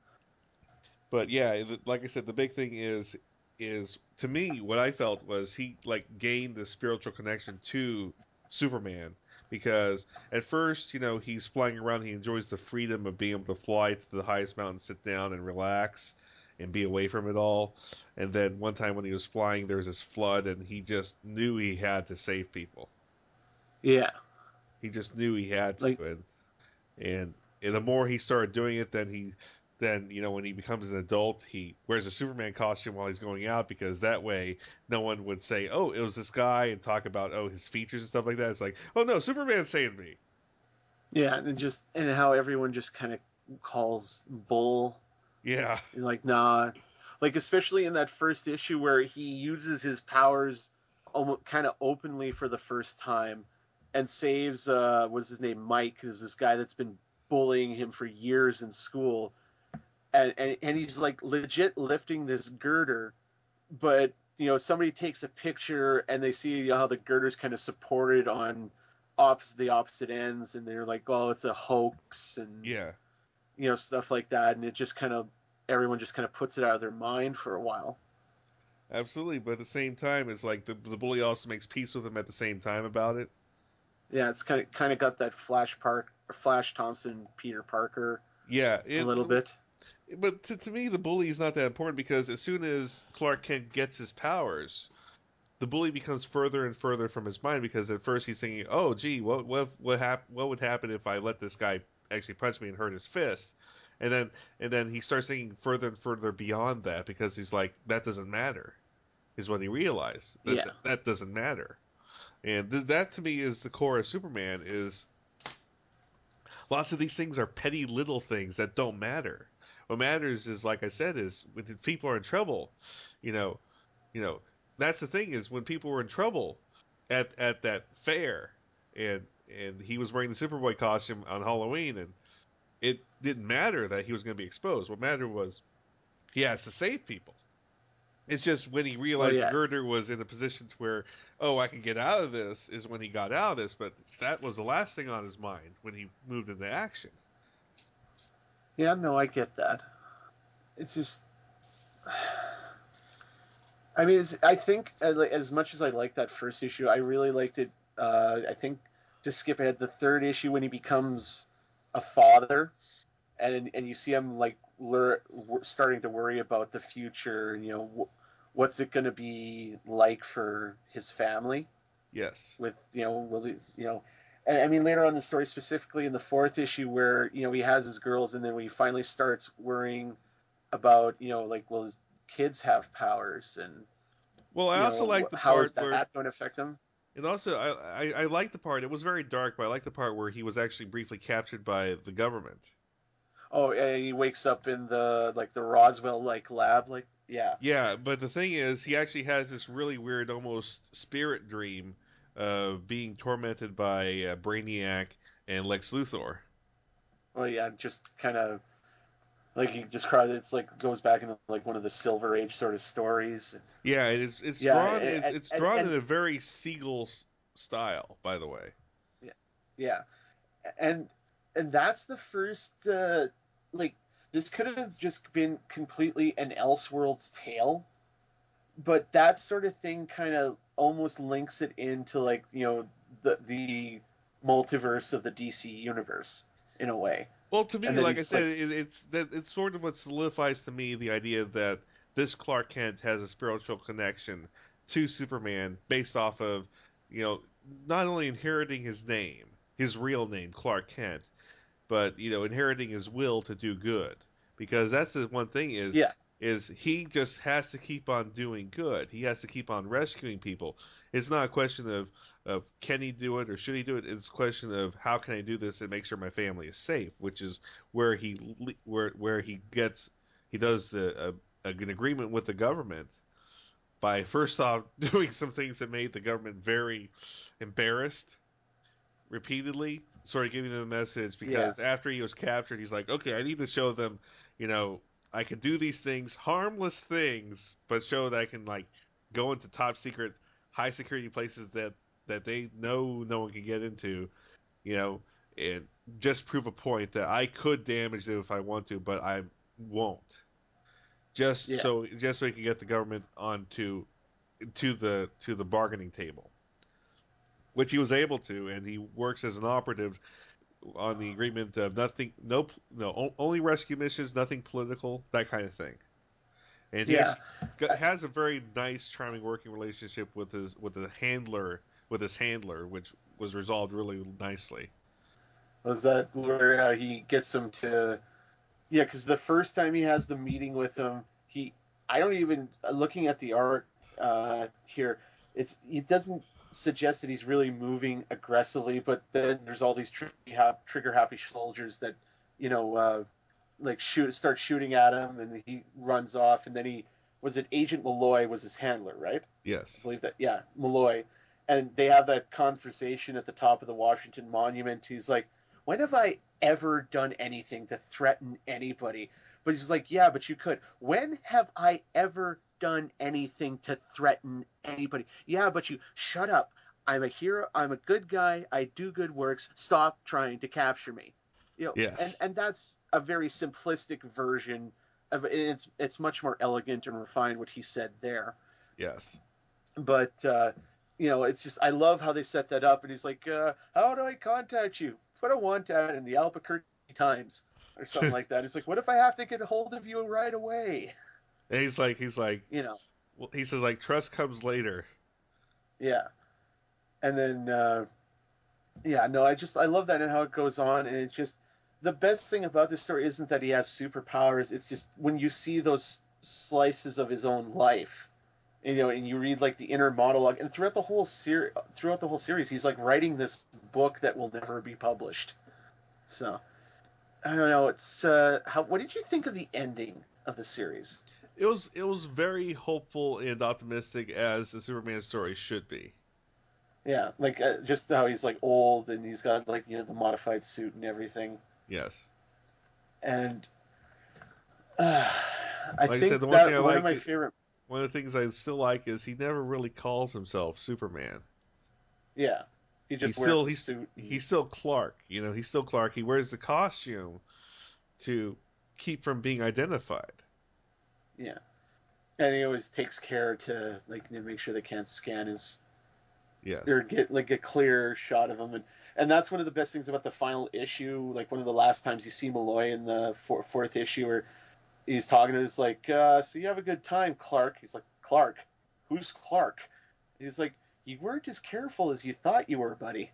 Speaker 1: but yeah, like I said, the big thing is to me what I felt was he gained the spiritual connection to Superman because at first, he's flying around, he enjoys the freedom of being able to fly to the highest mountain, sit down and relax and be away from it all. And then one time when he was flying, there was this flood and he just knew he had to save people.
Speaker 2: Yeah.
Speaker 1: He just knew he had to.
Speaker 2: Like,
Speaker 1: And the more he started doing it, then when he becomes an adult, he wears a Superman costume while he's going out because that way no one would say, "Oh, it was this guy," and talk about his features and stuff like that. It's like, "Oh no, Superman saved me."
Speaker 2: yeah, and how everyone just kind of calls bull.
Speaker 1: Yeah,
Speaker 2: Like, nah. Like, especially in that first issue where he uses his powers almost kind of openly for the first time and saves, what's his name, Mike, who's this guy that's been bullying him for years in school. And he's like legit lifting this girder, but somebody takes a picture and they see how the girder's kind of supported on the opposite ends, and they're like, oh, it's a hoax, and
Speaker 1: yeah,
Speaker 2: stuff like that, and it just kind of everyone just kind of puts it out of their mind for a while.
Speaker 1: absolutely. But at the same time, it's like the bully also makes peace with him at the same time about it.
Speaker 2: Yeah, it's kind of got that Flash Thompson, Peter Parker
Speaker 1: Yeah,
Speaker 2: a little bit.
Speaker 1: but to me, the bully is not that important because as soon as Clark Kent gets his powers, the bully becomes further and further from his mind because at first he's thinking, "Oh, gee, what would happen if I let this guy actually punch me and hurt his fist?" And then he starts thinking further and further beyond that because he's like, "That doesn't matter," is what he realized
Speaker 2: Yeah.
Speaker 1: that doesn't matter. And that to me is the core of Superman. Is lots of these things are petty little things that don't matter. What matters is, like I said, is when people are in trouble, you know, you know, that's the thing is when people were in trouble at that fair and he was wearing the Superboy costume on Halloween and it didn't matter that he was going to be exposed. What mattered was he has to save people. It's just when he
Speaker 2: Well,
Speaker 1: realized the
Speaker 2: yeah.
Speaker 1: girder was in a position to where, oh, I can get out of this, is when he got out of this. But that was the last thing on his mind when he moved into action.
Speaker 2: Yeah, no, I get that. It's just, I mean, I think as much as I like that first issue, I really liked it. I think, to skip ahead, the third issue when he becomes a father, and you see him like starting to worry about the future. What's it going to be like for his family?
Speaker 1: Yes.
Speaker 2: With will he, and I mean later on in the story, specifically in the fourth issue, where he has his girls, and then when he finally starts worrying about like, will his kids have powers, and
Speaker 1: Well, I also like the
Speaker 2: how is
Speaker 1: part
Speaker 2: that
Speaker 1: where,
Speaker 2: going to affect them?
Speaker 1: and also I like the part. It was very dark, but I like the part where he was actually briefly captured by the government.
Speaker 2: Oh, and he wakes up in the Roswell lab, yeah.
Speaker 1: Yeah, but the thing is, he actually has this really weird, almost spirit dream of being tormented by Brainiac and Lex Luthor.
Speaker 2: Well, yeah, just kind of like he described it. It's like goes back into like one of the Silver Age sort of stories.
Speaker 1: Yeah, it's
Speaker 2: Yeah,
Speaker 1: drawn it's drawn
Speaker 2: and
Speaker 1: in a very Siegel style, by the way.
Speaker 2: Yeah, and that's the first like this could have just been completely an Elseworlds tale, but that sort of thing kind of almost links it into like the multiverse of the DC universe in a way,
Speaker 1: Well, to
Speaker 2: and
Speaker 1: me,
Speaker 2: then
Speaker 1: like I
Speaker 2: he's like
Speaker 1: said, it's sort of what solidifies to me the idea that this Clark Kent has a spiritual connection to Superman based off of, you know, not only inheriting his name, his real name, Clark Kent, but inheriting his will to do good. Because that's the one thing
Speaker 2: yeah
Speaker 1: is he just has to keep on doing good. He has to keep on rescuing people. It's not a question of can he do it or should he do it. It's a question of how can I do this and make sure my family is safe, which is where he gets he does an agreement with the government by first off doing some things that made the government very embarrassed repeatedly, sort of giving them a message
Speaker 2: yeah
Speaker 1: because after he was captured, he's like, okay, I need to show them, you know, I can do these things, harmless things, but show that I can like go into top secret, high security places that they know no one can get into, you know, and just prove a point that I could damage them if I want to, but I won't.
Speaker 2: yeah
Speaker 1: Just so he can get the government onto to the bargaining table, which he was able to, and he works as an operative on the agreement of nothing, no, only rescue missions, nothing political, that kind of thing. And he
Speaker 2: yeah
Speaker 1: actually has a very nice, charming working relationship with his handler, which was resolved really nicely.
Speaker 2: Was that where he gets him to yeah, because the first time he has the meeting with him, I don't even, looking at the art here, it doesn't suggest that he's really moving aggressively, but then there's all these trigger happy soldiers that, you know, like start shooting at him, and he runs off, and then was it Agent Malloy was his handler, right? I
Speaker 1: Yes.
Speaker 2: believe that, yeah, Malloy. And they have that conversation at the top of the Washington Monument. He's like, when have I ever done anything to threaten anybody? But he's like, yeah, but you could. When have I ever done anything to threaten anybody? Yeah, but you shut up. I'm a hero. I'm a good guy. I do good works. Stop trying to capture me. And
Speaker 1: Yes.
Speaker 2: that's a very simplistic version of it. It's much more elegant and refined what he said there.
Speaker 1: Yes.
Speaker 2: But it's just I love how they set that up. And he's like, "How do I contact you? Put a want ad in the Albuquerque Times or something
Speaker 1: And
Speaker 2: like that." He's like, "What if I have to get a hold of you right away?"
Speaker 1: he's like,
Speaker 2: You know,
Speaker 1: well, he says like trust comes later.
Speaker 2: yeah. And then yeah, no, I love that and how it goes on. And it's just the best thing about this story isn't that he has superpowers. It's just when you see those slices of his own life, and you read like the inner monologue, and throughout the whole series, he's like writing this book that will never be published. So I don't know. It's what did you think of the ending of the series?
Speaker 1: It was very hopeful and optimistic as a Superman story should be.
Speaker 2: Yeah, like just how he's like old and he's got like the modified suit and everything.
Speaker 1: Yes.
Speaker 2: And uh, I
Speaker 1: Like I said,
Speaker 2: think
Speaker 1: the one thing
Speaker 2: that
Speaker 1: I
Speaker 2: one of
Speaker 1: like,
Speaker 2: my favorite.
Speaker 1: one of the things I still like is he never really calls himself Superman.
Speaker 2: Yeah, he
Speaker 1: He's
Speaker 2: just wears
Speaker 1: still
Speaker 2: the
Speaker 1: he's
Speaker 2: suit. And,
Speaker 1: he's still Clark. He's still Clark. He wears the costume to keep from being identified.
Speaker 2: yeah, and he always takes care to like make sure they can't scan his
Speaker 1: Yes.
Speaker 2: or get like a clear shot of him. And that's one of the best things about the final issue. Like one of the last times you see Malloy in the fourth issue, where he's talking to us like, "So you have a good time, Clark?" He's like, "Clark, who's Clark?" He's like, "You weren't as careful as you thought you were, buddy."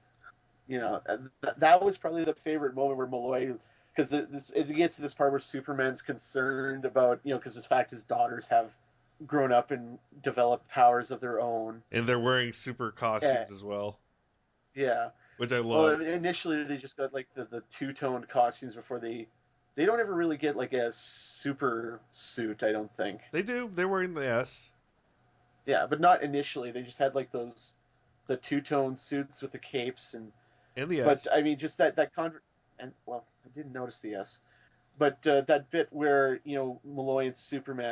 Speaker 2: That was probably the favorite moment where Malloy, because it gets to this part where Superman's concerned about because the fact his daughters have grown up and developed powers of their own.
Speaker 1: And they're wearing super
Speaker 2: Yeah,
Speaker 1: costumes as well,
Speaker 2: yeah.
Speaker 1: which I
Speaker 2: Well,
Speaker 1: love.
Speaker 2: initially they just got like the two-toned costumes before they don't ever really get like a super suit, I don't think.
Speaker 1: They do. They're wearing the S
Speaker 2: Yeah, but not initially. They just had like the two-tone suits with the capes
Speaker 1: and the
Speaker 2: but
Speaker 1: S.
Speaker 2: I mean just that and I didn't notice the S. But that bit where Malloy and Superman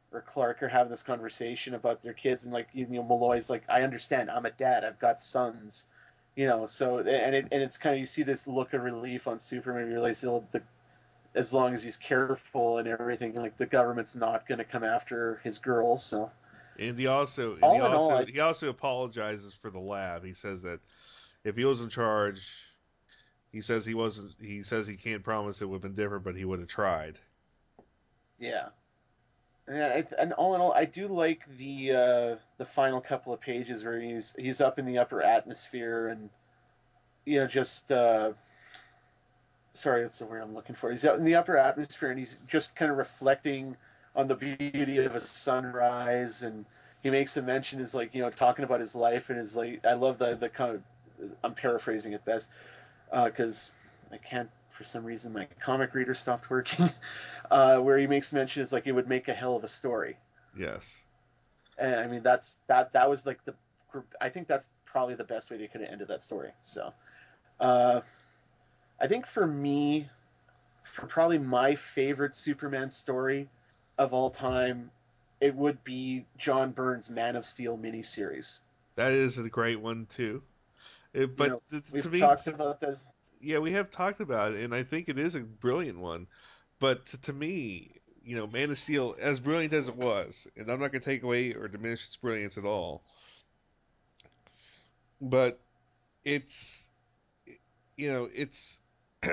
Speaker 2: or Clark are having this conversation about their kids, and like Malloy's like, I understand, I'm a dad, I've got sons, So and it's kind of, you see this look of relief on Superman. You realize as long as he's careful and everything, like the government's not going to come after his girls. So
Speaker 1: And he also and he
Speaker 2: all in all,
Speaker 1: also he also apologizes for the lab. He says that if he was in charge, he says he wasn't. He says he can't promise it would have been different, but he would have tried.
Speaker 2: yeah. And all in all, I do like the final couple of pages where he's up in the upper atmosphere, and just sorry, that's the word I'm looking for. He's out in the upper atmosphere, and he's just kind of reflecting on the beauty of a sunrise, and he makes a mention, is like, talking about his life, and his, like, I love the kind of, I'm paraphrasing it best, because I can't, for some reason my comic reader stopped working. Where he makes mention is like, it would make a hell of a story.
Speaker 1: Yes.
Speaker 2: And I mean, that was like I think that's probably the best way they could have ended that story. So uh, I think for me, for probably my favorite Superman story of all time, it would be John Byrne's Man of Steel miniseries.
Speaker 1: That is a great one too.
Speaker 2: You
Speaker 1: But
Speaker 2: know,
Speaker 1: to
Speaker 2: we've
Speaker 1: me,
Speaker 2: talked about this.
Speaker 1: yeah, we have talked about it, and I think it is a brilliant one. But to me, Man of Steel, as brilliant as it was, and I'm not going to take away or diminish its brilliance at all, but it's, it's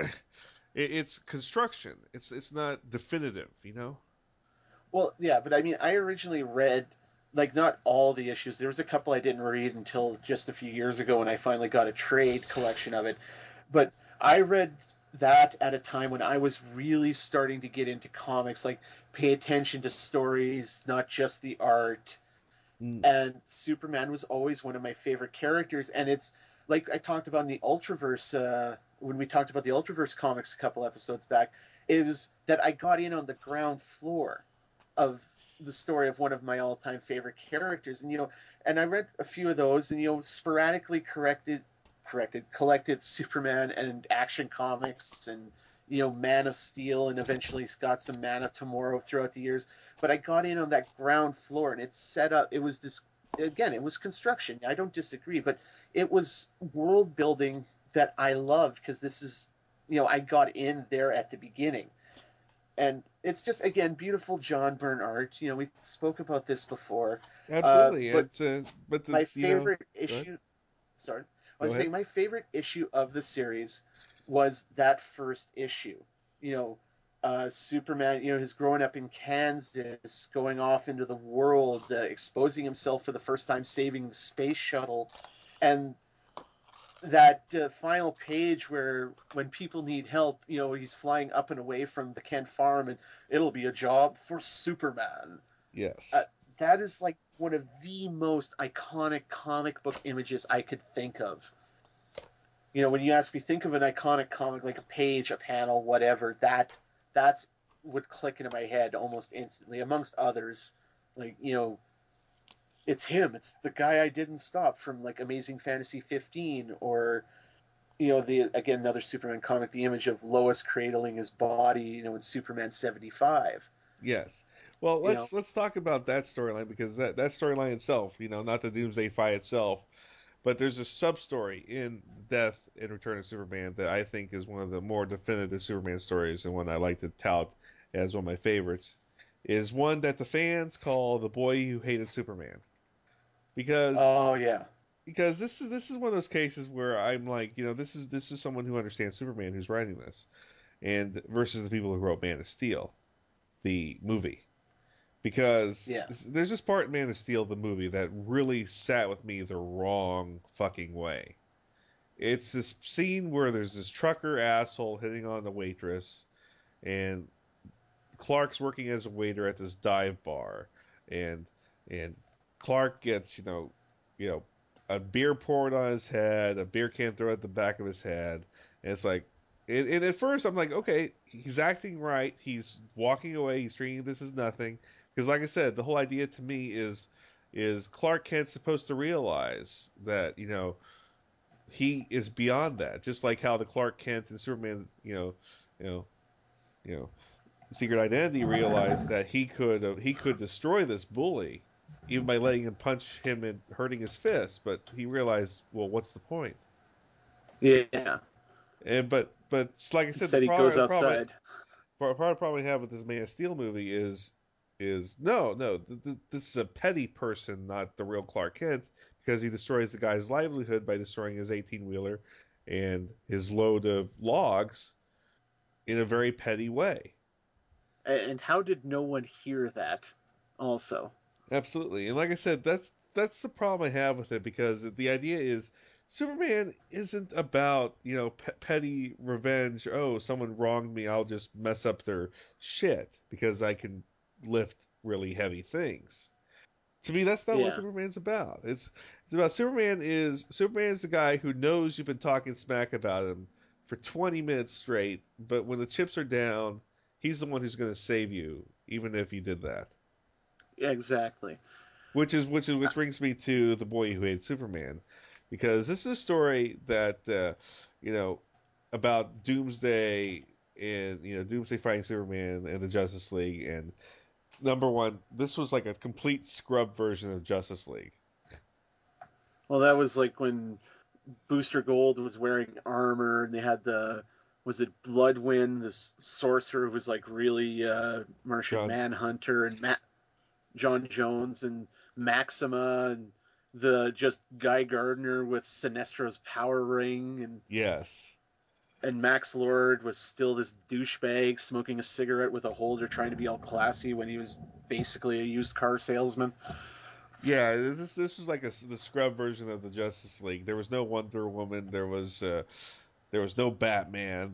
Speaker 1: it's construction. It's not definitive.
Speaker 2: Well, yeah, but I mean, I originally read, like, not all the issues. There was a couple I didn't read until just a few years ago when I finally got a trade collection of it. But I read that at a time when I was really starting to get into comics, like pay attention to stories, not just the art.
Speaker 1: Mm,
Speaker 2: And Superman was always one of my favorite characters. And it's like I talked about in the Ultraverse, when we talked about the Ultraverse comics a couple episodes back, it was that I got in on the ground floor of the story of one of my all-time favorite characters. And and I read a few of those, and sporadically collected Superman and Action Comics, and Man of Steel, and eventually got some Man of Tomorrow throughout the years. But I got in on that ground floor, and it's set up. It was this, again, it was construction. I don't disagree, but it was world building that I loved, because this is, I got in there at the beginning. And it's just, again, beautiful John Byrne art. We spoke about this before,
Speaker 1: absolutely.
Speaker 2: but
Speaker 1: But
Speaker 2: my favorite
Speaker 1: go ahead.
Speaker 2: issue. Sorry, I
Speaker 1: Go
Speaker 2: was
Speaker 1: ahead.
Speaker 2: saying my favorite issue of the series was that first issue. You know, Superman. He's growing up in Kansas, going off into the world, exposing himself for the first time, saving the space shuttle, and that final page where when people need help, he's flying up and away from the Kent farm, and it'll be a job for Superman. Uh,
Speaker 1: Yes.
Speaker 2: that is like one of the most iconic comic book images I could think of. When you ask me, think of an iconic comic, like a page, a panel, whatever. That's would click into my head almost instantly. Amongst others, like it's him. It's the guy I didn't stop from, like, Amazing Fantasy 15, or the, again, another Superman comic, the image of Lois cradling his body, in Superman 75.
Speaker 1: Yes. Well,
Speaker 2: You know,
Speaker 1: let's talk about that storyline, because that storyline itself, not the Doomsday fight itself, but there's a sub story in Death and Return of Superman that I think is one of the more definitive Superman stories, and one I like to tout as one of my favorites. Is one that the fans call "The Boy Who Hated Superman," because
Speaker 2: oh yeah,
Speaker 1: this is one of those cases where I'm like, this is someone who understands Superman who's writing this, and versus the people who wrote Man of Steel, the movie. Because
Speaker 2: yeah.
Speaker 1: there's this part in Man of Steel, the movie, that really sat with me the wrong fucking way. It's this scene where there's this trucker asshole hitting on the waitress, and Clark's working as a waiter at this dive bar, and and Clark gets you know a beer poured on his head, a beer can thrown at the back of his head, and it's like. And at first, I'm like, okay, he's acting right. He's walking away. He's treating this as nothing. Because, like I said, the whole idea to me is Clark Kent's supposed to realize that he is beyond that. Just like how the Clark Kent and Superman, you know, you know, Secret Identity realized that he could destroy this bully even by letting him punch him and hurting his fist, but he realized, well, what's the point?
Speaker 2: Yeah.
Speaker 1: And but like I said,
Speaker 2: Instead, he goes outside.
Speaker 1: part of the problem we have with this Man of Steel movie is no, this is a petty person, not the real Clark Kent, because he destroys the guy's livelihood by destroying his 18-wheeler and his load of logs in a very petty way.
Speaker 2: And how did no one hear that? Also,
Speaker 1: Absolutely. And like I said, that's the problem I have with it, because the idea is Superman isn't about, petty revenge. Oh, someone wronged me, I'll just mess up their shit because I can lift really heavy things. To me, that's not what
Speaker 2: yeah,
Speaker 1: Superman's about. It's about Superman's the guy who knows you've been talking smack about him for 20 minutes straight, but when the chips are down, he's the one who's going to save you, even if you did that.
Speaker 2: exactly.
Speaker 1: Which brings me to The Boy Who Hated Superman, because this is a story that you know about Doomsday, and Doomsday fighting Superman and the Justice League. And number one, this was like a complete scrub version of Justice League.
Speaker 2: Well, that was like when Booster Gold was wearing armor, and they had was it Bloodwind, this sorcerer who was like really Martian
Speaker 1: John,
Speaker 2: Manhunter, and John Jones, and Maxima, and the just Guy Gardner with Sinestro's power ring,
Speaker 1: yes,
Speaker 2: and Max Lord was still this douchebag smoking a cigarette with a holder, trying to be all classy when he was basically a used car salesman.
Speaker 1: yeah. This is like the scrub version of the Justice League. There was no Wonder Woman. There was no Batman.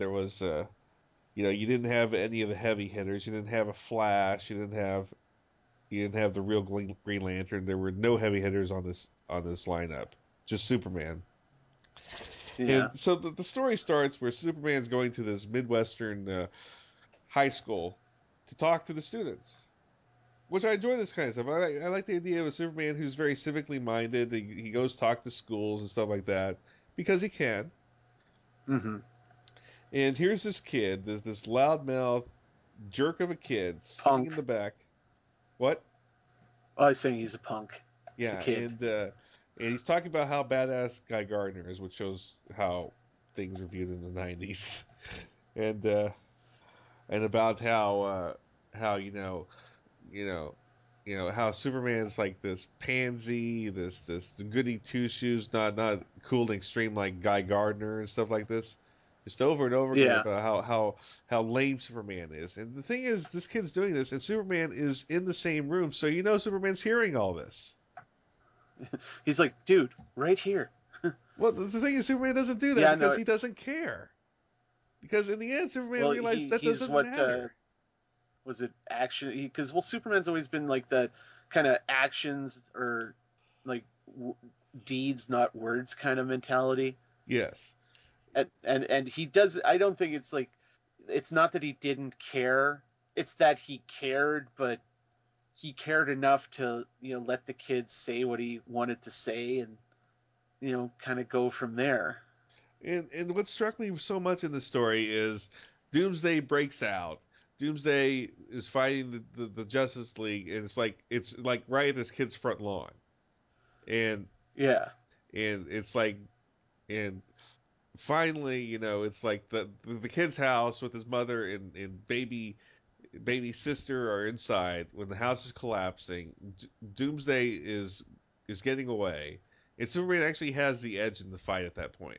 Speaker 1: You didn't have any of the heavy hitters. You didn't have a Flash. You didn't have the real Green Lantern. There were no heavy hitters on this lineup. Just Superman.
Speaker 2: Yeah.
Speaker 1: And so the story starts where Superman's going to this Midwestern high school to talk to the students, which I enjoy this kind of stuff. I like the idea of a Superman who's very civically minded. He goes talk to schools and stuff like that because he can.
Speaker 2: Mm-hmm.
Speaker 1: And here's this kid, this loudmouth jerk of a kid sitting in
Speaker 2: Punk.
Speaker 1: the back. What?
Speaker 2: Oh, I was saying he's a punk. The
Speaker 1: Yeah,
Speaker 2: kid.
Speaker 1: and he's talking about how badass Guy Gardner is, which shows how things were viewed in the '90s, and about how you know how Superman's like this pansy, this goody two shoes, not cool and extreme like Guy Gardner and stuff like this. Just over and over again
Speaker 2: Yeah.
Speaker 1: about how lame Superman is. And the thing is, this kid's doing this, and Superman is in the same room, so Superman's hearing all this.
Speaker 2: He's like, dude, right here.
Speaker 1: Well, the thing is, Superman doesn't do that
Speaker 2: Yeah,
Speaker 1: because
Speaker 2: no.
Speaker 1: he doesn't care. Because in the end, Superman
Speaker 2: Well,
Speaker 1: realized that
Speaker 2: he's
Speaker 1: doesn't
Speaker 2: what
Speaker 1: matter.
Speaker 2: was it action? Because Superman's always been like that kind of actions or like deeds, not words kind of mentality.
Speaker 1: Yes.
Speaker 2: And he does. I don't think it's like it's not that he didn't care. It's that he cared, but he cared enough to let the kid say what he wanted to say, and kind of go from there.
Speaker 1: And what struck me so much in the story is Doomsday breaks out. Doomsday is fighting the Justice League, and it's like right at this kid's front lawn, and
Speaker 2: Yeah,
Speaker 1: it's like, and finally, it's like the kid's house with his mother and baby sister are inside when the house is collapsing. Doomsday is getting away, and Superman actually has the edge in the fight at that point.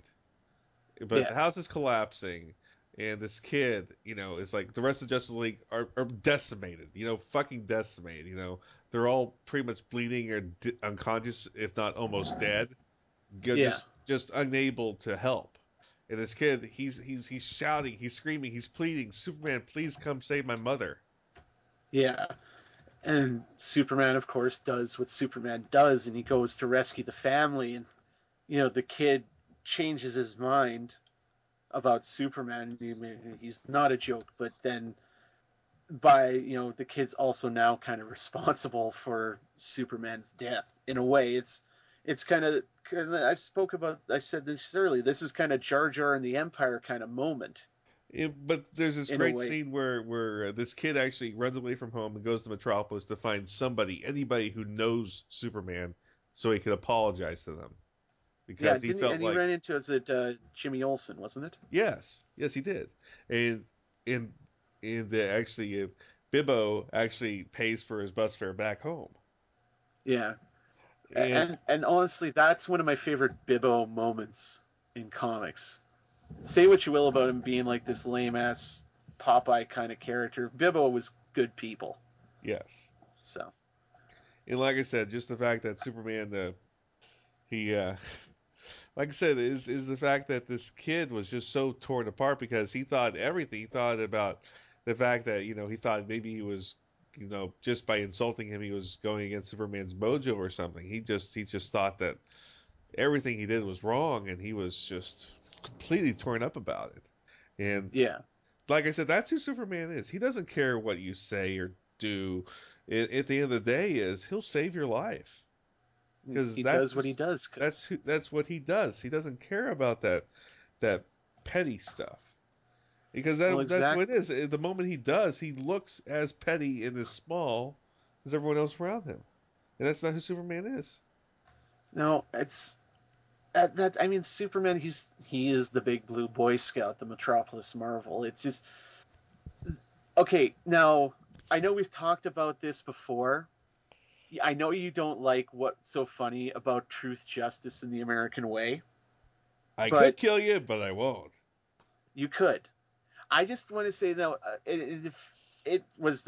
Speaker 1: But
Speaker 2: yeah,
Speaker 1: the house is collapsing, and this kid, is like the rest of Justice League are decimated. Fucking decimated. They're all pretty much bleeding or unconscious, if not almost dead.
Speaker 2: yeah,
Speaker 1: Just unable to help. And this kid, he's shouting, he's screaming, he's pleading, Superman, please come save my mother.
Speaker 2: yeah. And Superman, of course, does what Superman does, and he goes to rescue the family. And the kid changes his mind about Superman. He's not a joke, but then by the kid's also now kind of responsible for Superman's death in a way. It's I said this earlier. This is kind of Jar Jar and the Empire kind of moment.
Speaker 1: But there's this
Speaker 2: in a
Speaker 1: great
Speaker 2: way.
Speaker 1: scene where this kid actually runs away from home and goes to Metropolis to find anybody who knows Superman, so he could apologize to them
Speaker 2: Yeah,
Speaker 1: because he
Speaker 2: didn't he,
Speaker 1: felt
Speaker 2: and he
Speaker 1: like
Speaker 2: ran into Jimmy Olsen, wasn't it?
Speaker 1: yes he did, and and actually Bibbo actually pays for his bus fare back home,
Speaker 2: Yeah,
Speaker 1: and
Speaker 2: and honestly, that's one of my favorite Bibbo moments in comics. Say what you will about him being like this lame ass Popeye kind of character, Bibbo was good people.
Speaker 1: yes,
Speaker 2: So
Speaker 1: and like I said, just the fact that Superman he like I said, is the fact that this kid was just so torn apart because he thought everything. He thought about the fact that he thought maybe he was just by insulting him he was going against Superman's mojo or something. He just thought that everything he did was wrong, and he was just completely torn up about it. And
Speaker 2: yeah,
Speaker 1: like I said, that's who Superman is. He doesn't care what you say or do. At the end of the day, is he'll save your life because
Speaker 2: he does what he does
Speaker 1: that's
Speaker 2: because
Speaker 1: that's what he does. He doesn't care about that petty stuff because
Speaker 2: well,
Speaker 1: that's what it
Speaker 2: exactly.
Speaker 1: is. The moment he does, he looks as petty and as small as everyone else around him, and that's not who Superman is.
Speaker 2: No, it's that I mean, Superman. He is the big blue Boy Scout, the Metropolis Marvel. It's just okay. Now I know we've talked about this before. I know you don't like what's so funny about truth, justice, and the American way,
Speaker 1: I could
Speaker 2: but
Speaker 1: kill you, but I won't.
Speaker 2: you could. I just want to say though, it was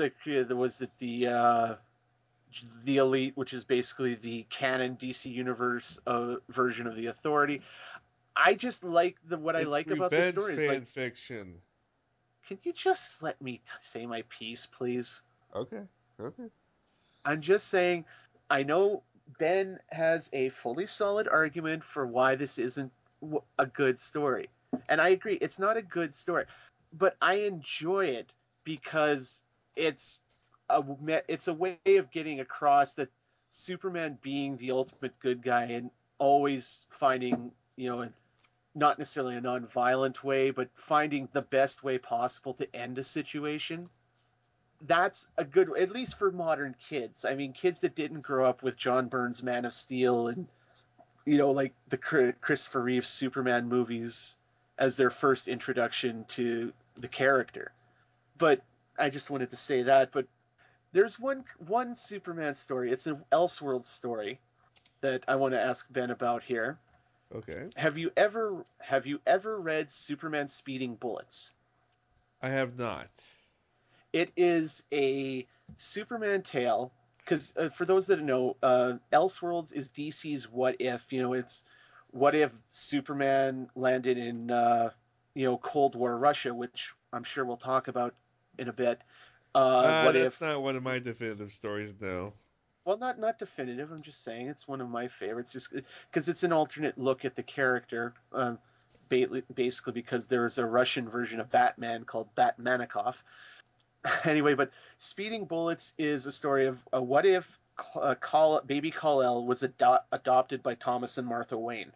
Speaker 2: the Elite, which is basically the canon DC Universe version of the Authority. I just like what I
Speaker 1: It's
Speaker 2: like about the
Speaker 1: revenge
Speaker 2: story is like,
Speaker 1: fan fiction.
Speaker 2: can you just let me say my piece, please?
Speaker 1: Okay, okay.
Speaker 2: I'm just saying, I know Ben has a fully solid argument for why this isn't a good story. And I agree, it's not a good story. But I enjoy it because it's it's a way of getting across that Superman being the ultimate good guy and always finding, not necessarily a non-violent way, but finding the best way possible to end a situation. That's a good, at least for modern kids. I mean, kids that didn't grow up with John Byrne's Man of Steel and like the Christopher Reeve Superman movies as their first introduction to the character. But I just wanted to say that. But there's one Superman story. It's an Elseworld story that I want to ask Ben about here.
Speaker 1: Okay.
Speaker 2: Have you ever read Superman Speeding Bullets?
Speaker 1: I have not.
Speaker 2: It is a Superman tale because for those that know, Elseworlds is DC's What If. It's what if Superman landed in Cold War Russia, which I'm sure we'll talk about in a bit. What
Speaker 1: That's
Speaker 2: if?
Speaker 1: not one of my definitive stories, no.
Speaker 2: Well, not definitive. I'm just saying it's one of my favorites, just because it's an alternate look at the character. Basically, because there's a Russian version of Batman called Batmanikov. Anyway, but Speeding Bullets is a story of what if baby Kal-El was adopted by Thomas and Martha Wayne,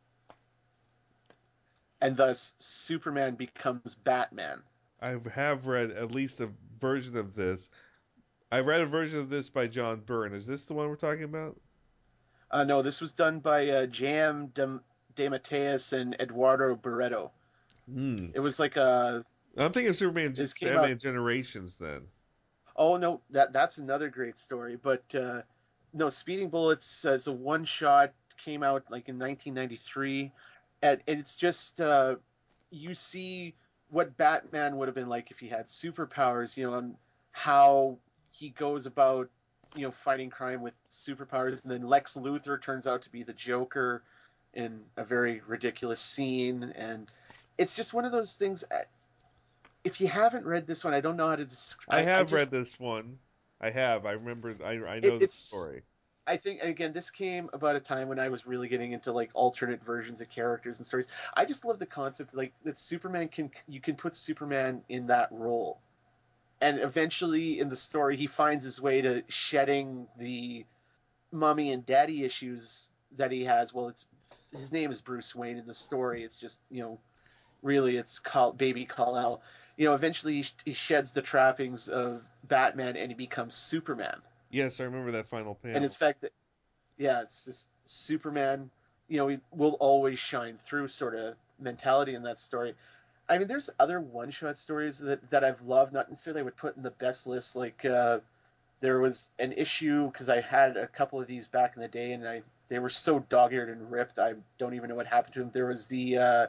Speaker 2: and thus Superman becomes Batman.
Speaker 1: I have read at least a version of this. I read a version of this by John Byrne. Is this the one we're talking about?
Speaker 2: No, this was done by J.M. DeMatteis and Eduardo Barreto.
Speaker 1: Hmm.
Speaker 2: It was like
Speaker 1: I'm thinking of
Speaker 2: this came out.
Speaker 1: Batman Generations then.
Speaker 2: Oh no, that's another great story. But no, Speeding Bullets is a one shot. Came out like in 1993, and it's just you see what Batman would have been like if he had superpowers. And how he goes about fighting crime with superpowers, and then Lex Luthor turns out to be the Joker in a very ridiculous scene, and it's just one of those things. If you haven't read this one, I don't know how to
Speaker 1: I
Speaker 2: describe. I
Speaker 1: have read
Speaker 2: just
Speaker 1: this one. I have. I remember. I know the
Speaker 2: it's
Speaker 1: story.
Speaker 2: I think again this came about a time when I was really getting into like alternate versions of characters and stories. I just love the concept like that Superman you can put Superman in that role. And eventually in the story he finds his way to shedding the mommy and daddy issues that he has. Well, it's his name is Bruce Wayne in the story. It's just, really it's baby Kal-El. Eventually he sheds the trappings of Batman and he becomes Superman.
Speaker 1: Yes, I remember that final
Speaker 2: And
Speaker 1: panel.
Speaker 2: it's fact that, yeah, it's just Superman, he will always shine through sort of mentality in that story. I mean, there's other one-shot stories that I've loved, not necessarily I would put in the best list. Like there was an issue, because I had a couple of these back in the day, and they were so dog-eared and ripped, I don't even know what happened to them. There was the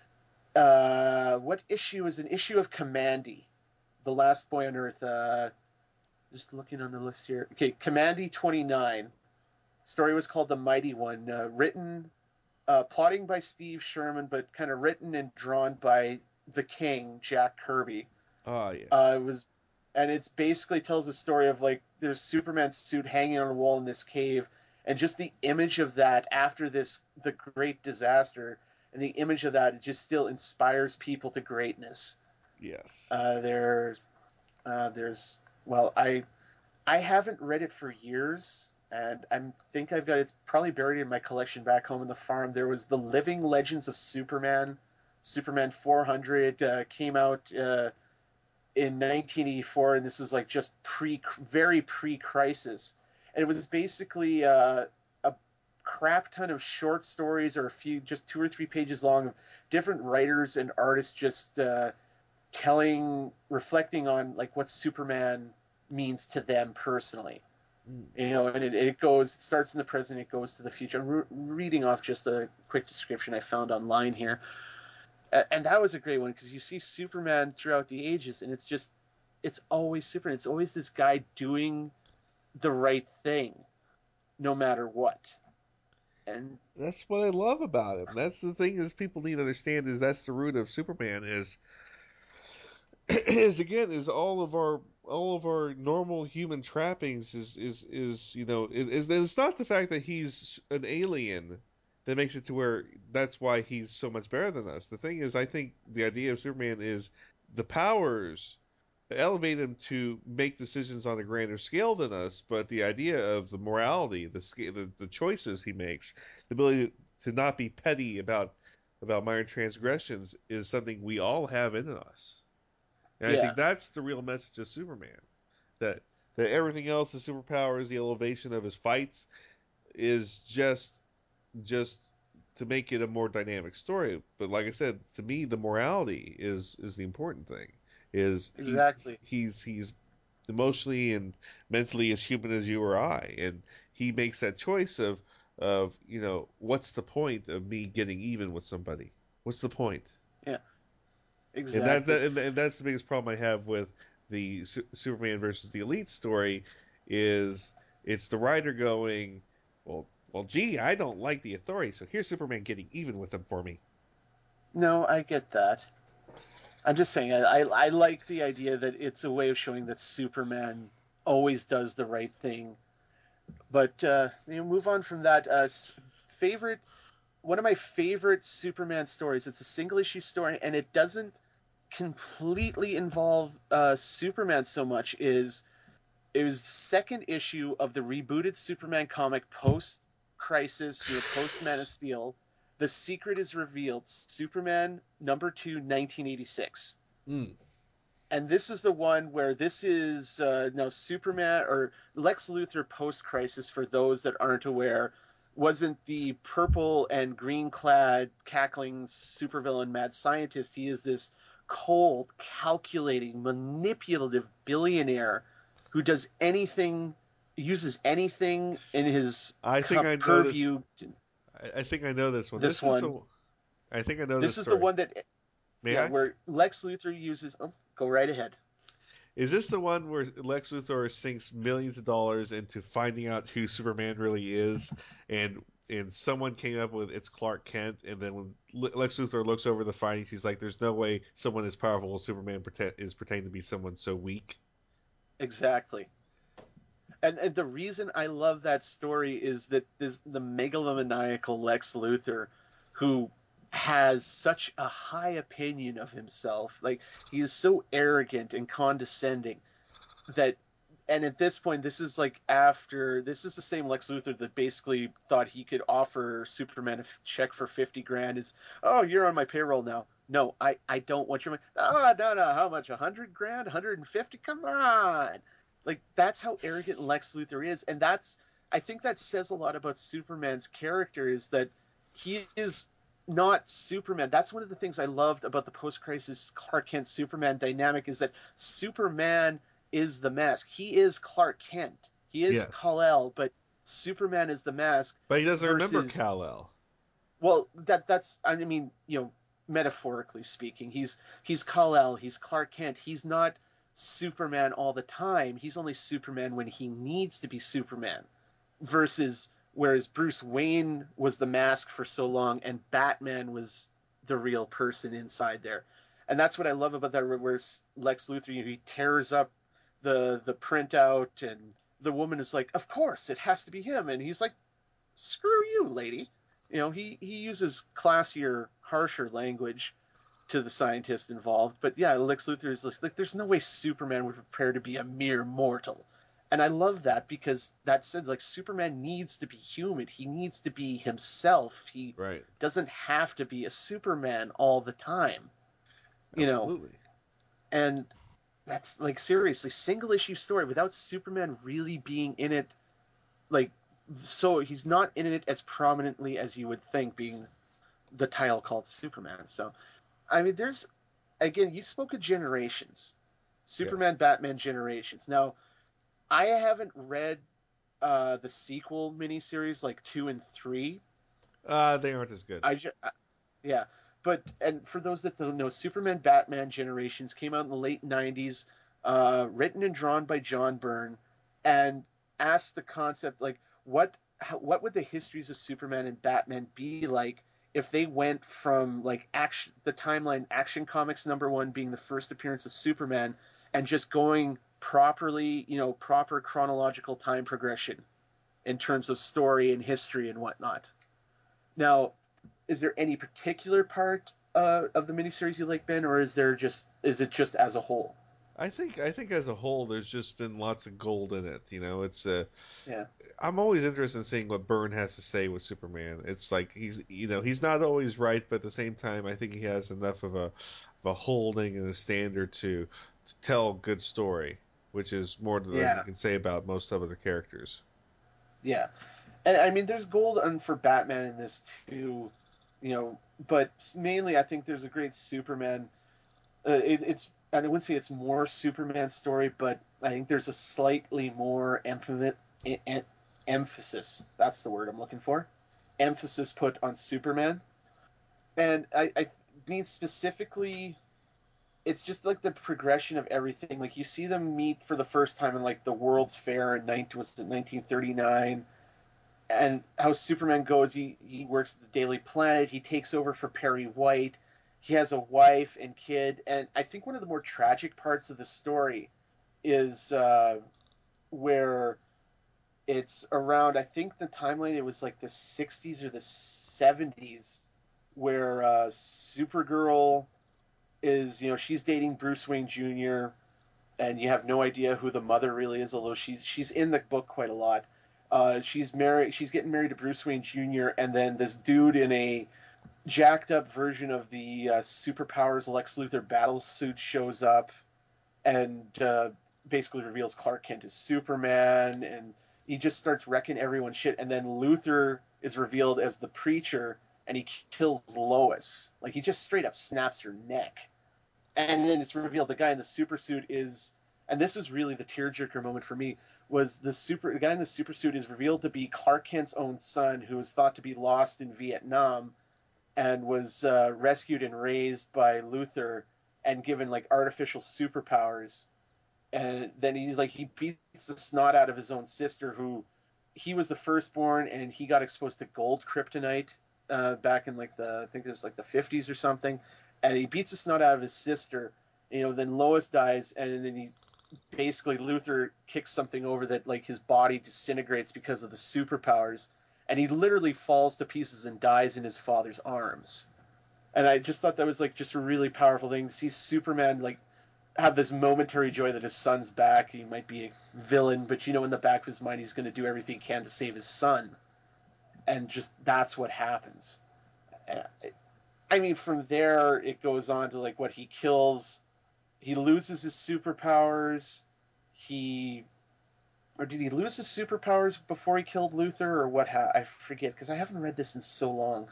Speaker 2: what issue is an issue of Commandy, the last boy on Earth. Just looking on the list here. Okay, Commandy 29. Story was called The Mighty One. Written, plotting by Steve Sherman, but kind of written and drawn by the King, Jack Kirby.
Speaker 1: Ah, yes.
Speaker 2: It was, and it's basically tells a story of like there's Superman's suit hanging on a wall in this cave, and just the image of that after the great disaster, and the image of that, it just still inspires people to greatness.
Speaker 1: Yes.
Speaker 2: There's well, I haven't read it for years, and I think I've got it's probably buried in my collection back home in the farm. There was the Living Legends of Superman, Superman 400 came out in 1984, and this was like just very pre-crisis, and it was basically a crap ton of short stories or a few just 2 or 3 pages long of different writers and artists just reflecting on like what Superman means to them personally. And it starts in the present, it goes to the future. I'm reading off just a quick description I found online here. And that was a great one because you see Superman throughout the ages, and it's always Superman. It's always this guy doing the right thing, no matter what. And
Speaker 1: that's what I love about him. That's the thing is people need to understand is that's the root of Superman is again is all of our normal human trappings is it's not the fact that he's an alien that makes it to where that's why he's so much better than us. The thing is, I think the idea of Superman is the powers elevate him to make decisions on a grander scale than us, but the idea of the morality, the choices he makes, the ability to not be petty about minor transgressions is something we all have in us. And I think
Speaker 2: yeah,
Speaker 1: that's the real message of Superman. That that everything else, the superpowers, the elevation of his fights, is just to make it a more dynamic story. But like I said, to me, the morality is the important thing. Is
Speaker 2: exactly.
Speaker 1: he's emotionally and mentally as human as you or I, and he makes that choice of what's the point of me getting even with somebody? What's the point?
Speaker 2: Yeah,
Speaker 1: And
Speaker 2: exactly.
Speaker 1: and that's the biggest problem I have with the Superman versus the Elite story is it's the writer going, well, gee, I don't like the Authority, so here's Superman getting even with them for me.
Speaker 2: No, I get that. I'm just saying, I like the idea that it's a way of showing that Superman always does the right thing. But move on from that. Favorite One of my favorite Superman stories. It's a single issue story, and it doesn't completely involve Superman so much. It was the second issue of the rebooted Superman comic post Crisis, post Man of Steel. The secret is revealed. Superman #2, 1986.
Speaker 1: Mm.
Speaker 2: And this is the one where this is now Superman or Lex Luthor post Crisis. For those that aren't aware, wasn't the purple and green clad cackling supervillain mad scientist. He is this cold, calculating, manipulative billionaire who does anything, uses anything in his
Speaker 1: I think I know this.
Speaker 2: purview.
Speaker 1: I think I know this one.
Speaker 2: This one,
Speaker 1: I think I know this
Speaker 2: this is the
Speaker 1: story.
Speaker 2: one that,
Speaker 1: May
Speaker 2: yeah,
Speaker 1: I?
Speaker 2: where Lex Luthor uses. Oh, go right ahead.
Speaker 1: Is this the one where Lex Luthor sinks millions of dollars into finding out who Superman really is, and someone came up with it's Clark Kent, and then when Lex Luthor looks over the findings, he's like, "There's no way someone as powerful as Superman is pretending to be someone so weak."
Speaker 2: Exactly. And the reason I love that story is that this the megalomaniacal Lex Luthor, who has such a high opinion of himself, like he is so arrogant and condescending that. And at this point, this is the same Lex Luthor that basically thought he could offer Superman a check for 50 grand. Is, oh, you're on my payroll now. No, I don't want your money. Oh, no, no, how much? 100 grand? 150? Come on. Like, that's how arrogant Lex Luthor is. And I think that says a lot about Superman's character is that he is not Superman. That's one of the things I loved about the post-crisis Clark Kent Superman dynamic is that Superman is the mask. He is Clark Kent. He is
Speaker 1: Yes,
Speaker 2: Kal-El, but Superman is the mask
Speaker 1: but he doesn't remember
Speaker 2: versus
Speaker 1: Kal-El.
Speaker 2: well, that's I mean, metaphorically speaking, he's Kal-El, he's Clark Kent. He's not Superman all the time. He's only Superman when he needs to be Superman. Versus whereas Bruce Wayne was the mask for so long and Batman was the real person inside there. And that's what I love about that where Lex Luthor, he tears up the printout and the woman is like, "Of course, it has to be him." And he's like, "Screw you, lady." He uses classier, harsher language to the scientists involved. But yeah, Lex Luthor is like, there's no way Superman would prepare to be a mere mortal. And I love that because that says like Superman needs to be human. He needs to be himself. He
Speaker 1: Right.
Speaker 2: doesn't have to be a Superman all the time. You know,
Speaker 1: Absolutely.
Speaker 2: and that's like seriously, single issue story without Superman really being in it like so he's not in it as prominently as you would think being the title called Superman. So I mean there's again you spoke of generations. Superman
Speaker 1: Yes.
Speaker 2: Batman Generations. Now I haven't read the sequel miniseries like 2 and 3.
Speaker 1: They aren't as good.
Speaker 2: Yeah, but and for those that don't know, Superman Batman Generations came out in the late 90s, written and drawn by John Byrne, and asked the concept like what would the histories of Superman and Batman be like if they went from like action the timeline Action Comics #1 being the first appearance of Superman and just going properly, proper chronological time progression in terms of story and history and whatnot. Now, is there any particular part of the miniseries you like, Ben, or is it just as a whole?
Speaker 1: I think as a whole, there's just been lots of gold in it. It's.
Speaker 2: Yeah,
Speaker 1: I'm always interested in seeing what Byrne has to say with Superman. It's like he's not always right, but at the same time, I think he has enough of a holding and a standard to tell a good story, which is more than you
Speaker 2: yeah,
Speaker 1: can say about most other characters.
Speaker 2: yeah. And I mean, there's gold for Batman in this too, but mainly I think there's a great Superman. It's I wouldn't say it's more Superman story, but I think there's a slightly more emphasis. That's the word I'm looking for. Emphasis put on Superman, and I mean specifically it's just like the progression of everything. Like you see them meet for the first time in like the World's Fair in 1939, and how Superman goes. He works at the Daily Planet. He takes over for Perry White. He has a wife and kid, and I think one of the more tragic parts of the story is where it's around. I think the timeline it was like the 60s or the 70s, where Supergirl is she's dating Bruce Wayne Jr. and you have no idea who the mother really is, although she's in the book quite a lot. She's getting married to Bruce Wayne Jr. and then this dude in a jacked up version of the superpowers Lex Luthor battle suit shows up and basically reveals Clark Kent is Superman, and he just starts wrecking everyone's shit. And then Luthor is revealed as the Preacher, and he kills Lois. Like he just straight up snaps her neck. And then it's revealed the guy in the super suit is, and this was really the tearjerker moment for me, was the guy in the super suit is revealed to be Clark Kent's own son, who was thought to be lost in Vietnam, and was rescued and raised by Luthor and given like artificial superpowers. And then he beats the snot out of his own sister, who he was the firstborn, and he got exposed to gold kryptonite back in like I think it was like the 50s or something, and he beats the snot out of his sister. Then Lois dies, and then he basically Luthor kicks something over that like his body disintegrates because of the superpowers, and he literally falls to pieces and dies in his father's arms. And I just thought that was like just a really powerful thing to see Superman like have this momentary joy that his son's back. He might be a villain, but in the back of his mind, he's going to do everything he can to save his son. And just that's what happens. And I mean, from there it goes on to like what he kills. He loses his superpowers. He or did he lose his superpowers before he killed Luther, or what? I forget because I haven't read this in so long.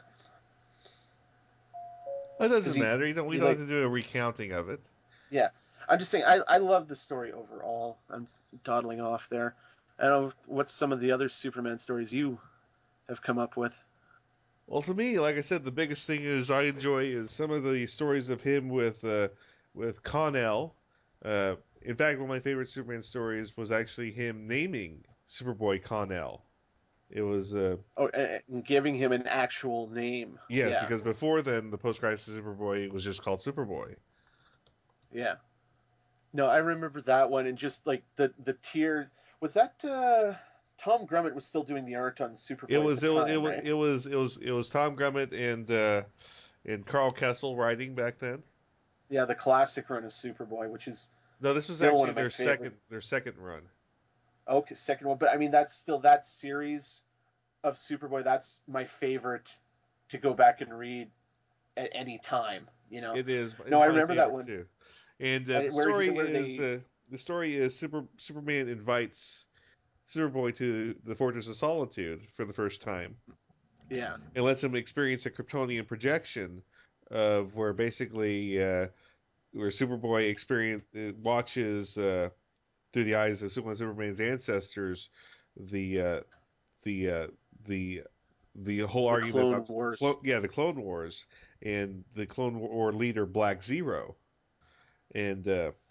Speaker 1: It
Speaker 2: Because
Speaker 1: doesn't matter. We
Speaker 2: he
Speaker 1: don't have
Speaker 2: like
Speaker 1: to do a recounting of it.
Speaker 2: yeah. I'm just saying I love the story overall. I'm dawdling off there. I don't know what's some of the other Superman stories you have come up with.
Speaker 1: Well, to me, like I said, the biggest thing is I enjoy is some of the stories of him with Con-El. Uh, in fact, one of my favorite Superman stories was actually him naming Superboy Con-El. It was
Speaker 2: Oh, and giving him an actual name.
Speaker 1: yes,
Speaker 2: Yeah,
Speaker 1: because before then, the post-crisis Superboy was just called Superboy.
Speaker 2: yeah. No, I remember that one, and just like the tears. Was that Tom Grummett was still doing the art on
Speaker 1: It
Speaker 2: Superboy at the
Speaker 1: was it was it
Speaker 2: time,
Speaker 1: was
Speaker 2: right?
Speaker 1: it was Tom Grummett and Carl Kessel writing back then.
Speaker 2: Yeah, the classic run of Superboy, which is
Speaker 1: No, this was
Speaker 2: still one
Speaker 1: actually
Speaker 2: of my favorite.
Speaker 1: their second run.
Speaker 2: Okay, second one, but I mean that's still that series of Superboy. That's my favorite to go back and read at any time.
Speaker 1: It
Speaker 2: No,
Speaker 1: is
Speaker 2: I
Speaker 1: my
Speaker 2: remember that
Speaker 1: favorite
Speaker 2: one.
Speaker 1: too. And
Speaker 2: Where they
Speaker 1: the story is Superman invites Superboy to the Fortress of Solitude for the first time
Speaker 2: yeah
Speaker 1: and lets him experience a Kryptonian projection of where basically where Superboy watches through the eyes of Superman's ancestors the the uh, the the whole
Speaker 2: the
Speaker 1: argument
Speaker 2: Clone
Speaker 1: about
Speaker 2: Wars.
Speaker 1: the Clone Wars and the Clone War leader Black Zero and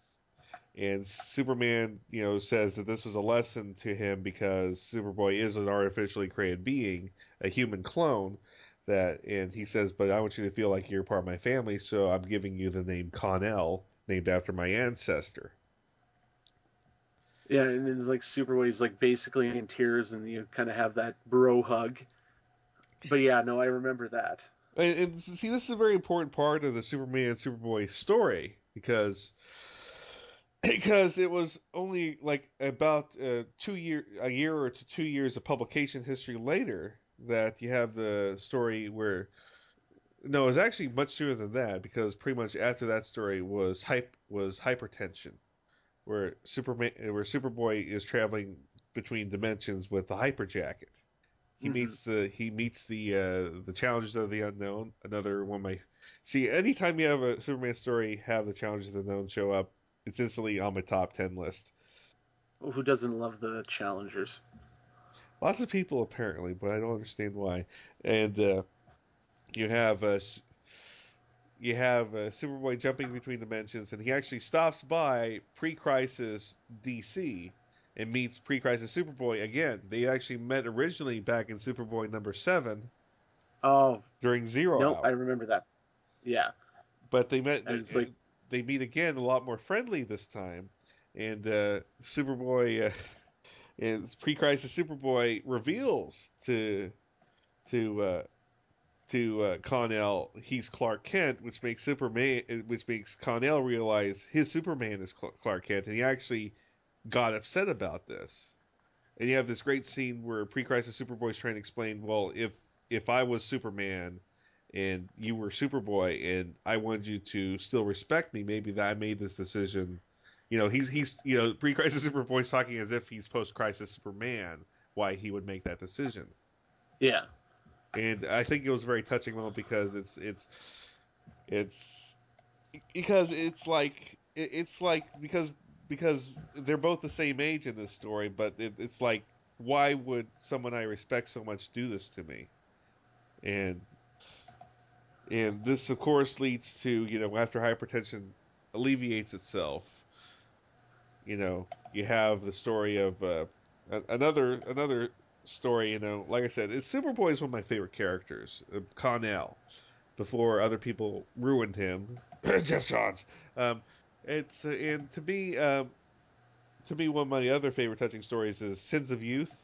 Speaker 1: Superman, says that this was a lesson to him because Superboy is an artificially created being, a human clone. And he says, but I want you to feel like you're part of my family, so I'm giving you the name Con-El, named after my ancestor.
Speaker 2: Yeah, and then it's like Superboy's like basically in tears, and you kind of have that bro hug. But yeah, no, I remember that.
Speaker 1: And see, this is a very important part of the Superman Superboy story because it was only like about a year or 2 years of publication history later that you have the story where no, it was actually much sooner than that because pretty much after that story was hypertension, where Superboy is traveling between dimensions with the hyper jacket.
Speaker 2: Hmm.
Speaker 1: He meets the challenges of the unknown. Another one of my see anytime you have a Superman story have the challenges of the unknown show up, it's instantly on my top 10 list.
Speaker 2: Who doesn't love the Challengers?
Speaker 1: Lots of people apparently, but I don't understand why. And you have Superboy jumping between dimensions, and he actually stops by pre-crisis DC and meets pre-crisis Superboy again. They actually met originally back in Superboy number 7
Speaker 2: Oh,
Speaker 1: during Zero
Speaker 2: no, I
Speaker 1: Hour,
Speaker 2: remember that. Yeah,
Speaker 1: but they met
Speaker 2: and it's like,
Speaker 1: they meet again a lot more friendly this time, and Superboy and pre-crisis Superboy reveals to uh, Con-El he's Clark Kent, which makes Con-El realize his Superman is Clark Kent, and he actually got upset about this. And you have this great scene where pre-crisis Superboy's trying to explain, well, if I was Superman and you were Superboy, and I wanted you to still respect me, maybe that I made this decision. He's pre-crisis Superboy's talking as if he's post-crisis Superman, why he would make that decision.
Speaker 2: yeah,
Speaker 1: And I think it was a very touching moment because it's because it's like because they're both the same age in this story, but it's like why would someone I respect so much do this to me? And this of course leads to after hypertension alleviates itself, you have the story of another story. Like I said, Superboy is one of my favorite characters, Con-El, before other people ruined him. Jeff Johns. Um, it's and to me, one of my other favorite touching stories is Sins of Youth.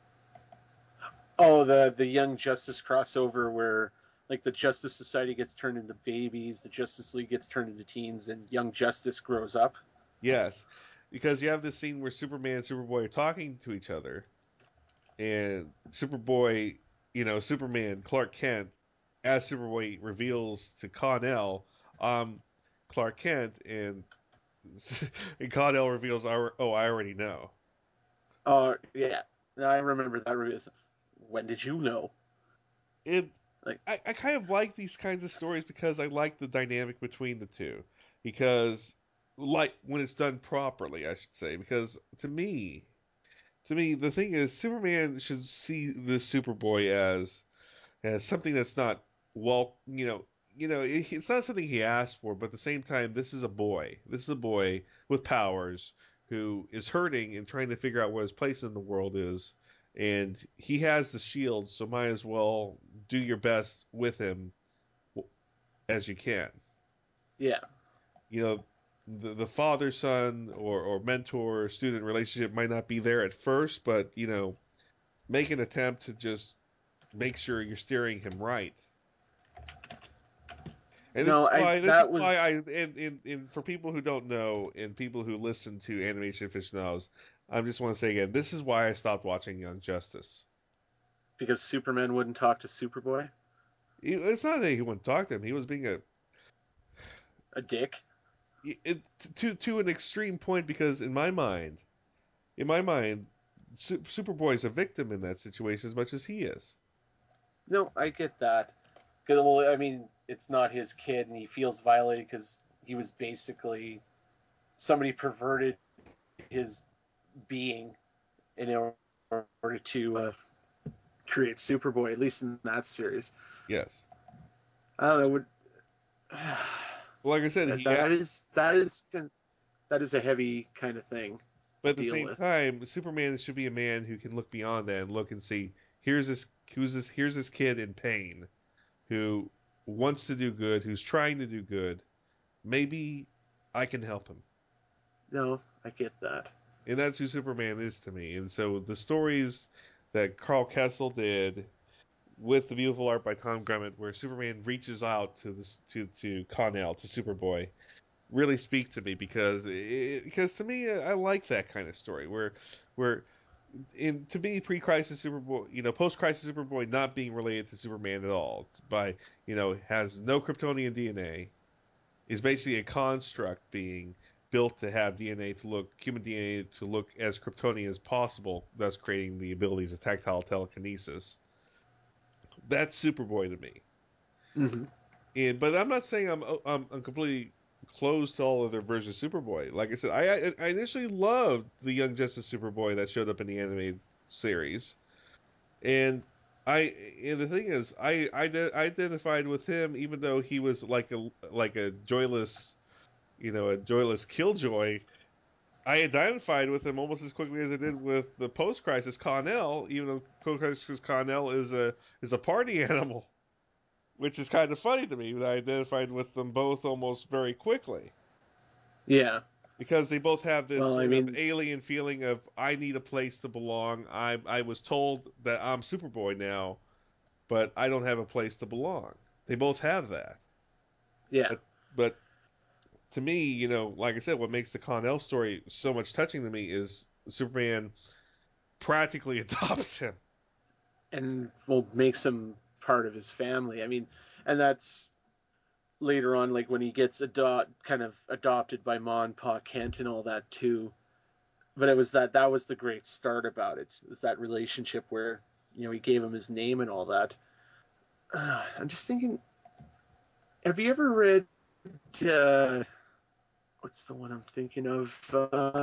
Speaker 2: oh, the Young Justice crossover where like the Justice Society gets turned into babies, the Justice League gets turned into teens, and Young Justice grows up.
Speaker 1: Yes, because you have this scene where Superman and Superboy are talking to each other, and Superboy, Superman, Clark Kent. as Superboy reveals to Con-El, Clark Kent, and, and Con-El reveals, "Oh, I already know."
Speaker 2: Yeah, I remember that review. When did you know?
Speaker 1: It
Speaker 2: Like,
Speaker 1: I kind of like these kinds of stories because I like the dynamic between the two. Because, like, when it's done properly, I should say. Because to me, the thing is, Superman should see the Superboy as something that's not, well, it's not something he asked for, but at the same time, this is a boy. This is a boy with powers who is hurting and trying to figure out what his place in the world is. And he has the shield, so might as well do your best with him as you can.
Speaker 2: yeah,
Speaker 1: You know, the father son or mentor student relationship might not be there at first, but, make an attempt to just make sure you're steering him right. And
Speaker 2: no, I
Speaker 1: this is
Speaker 2: that
Speaker 1: why I
Speaker 2: was
Speaker 1: and for people who don't know and people who listen to Animation Aficionados, I just want to say again, this is why I stopped watching Young Justice.
Speaker 2: because Superman wouldn't talk to Superboy.
Speaker 1: It's not that he wouldn't talk to him; he was being
Speaker 2: A dick.
Speaker 1: it, to an extreme point. Because in my mind, Superboy is a victim in that situation as much as he is.
Speaker 2: No, I get that. Because, well, I mean, it's not his kid, and he feels violated because he was basically somebody perverted his being in order to create Superboy. At least in that series.
Speaker 1: Yes.
Speaker 2: I don't know. Would
Speaker 1: Like I said,
Speaker 2: that that is that is that is a heavy kind of thing
Speaker 1: but
Speaker 2: to
Speaker 1: at the
Speaker 2: deal
Speaker 1: same
Speaker 2: with.
Speaker 1: time, Superman should be a man who can look beyond that and look and see, here's this kid in pain who wants to do good, who's trying to do good. Maybe I can help him.
Speaker 2: No, I get that.
Speaker 1: And that's who Superman is to me. And so the stories that Carl Kessel did with the beautiful art by Tom Grummett, where Superman reaches out to Con-El, to Superboy, really speak to me because to me, I like that kind of story where to me, pre-crisis Superboy, post-crisis Superboy not being related to Superman at all, by, has no Kryptonian DNA, is basically a construct being built to have DNA to look, human DNA to look as Kryptonian as possible, thus creating the abilities of tactile telekinesis. That's Superboy to me.
Speaker 2: Mm-hmm.
Speaker 1: But I'm not saying I'm completely closed to all other versions of Superboy. Like I said, I initially loved the Young Justice Superboy that showed up in the animated series, and I and the thing is, I identified with him even though he was like a joyless, a joyless killjoy. I identified with him almost as quickly as I did with the post-crisis Con-El, even though post-crisis Con-El is a party animal, which is kind of funny to me that I identified with them both almost very quickly
Speaker 2: Yeah.
Speaker 1: because they both have this
Speaker 2: Well, I
Speaker 1: sort of
Speaker 2: mean,
Speaker 1: alien feeling of, I need a place to belong. I was told that I'm Superboy now, but I don't have a place to belong. They both have that.
Speaker 2: yeah.
Speaker 1: But to me, like I said, what makes the Con-El story so much touching to me is Superman practically adopts him.
Speaker 2: And well, makes him part of his family. I mean, and that's later on, like when he gets kind of adopted by Ma and Pa Kent and all that too. But it was that was the great start about it. It was that relationship where he gave him his name and all that. I'm just thinking, have you ever read uh, what's the one I'm thinking of?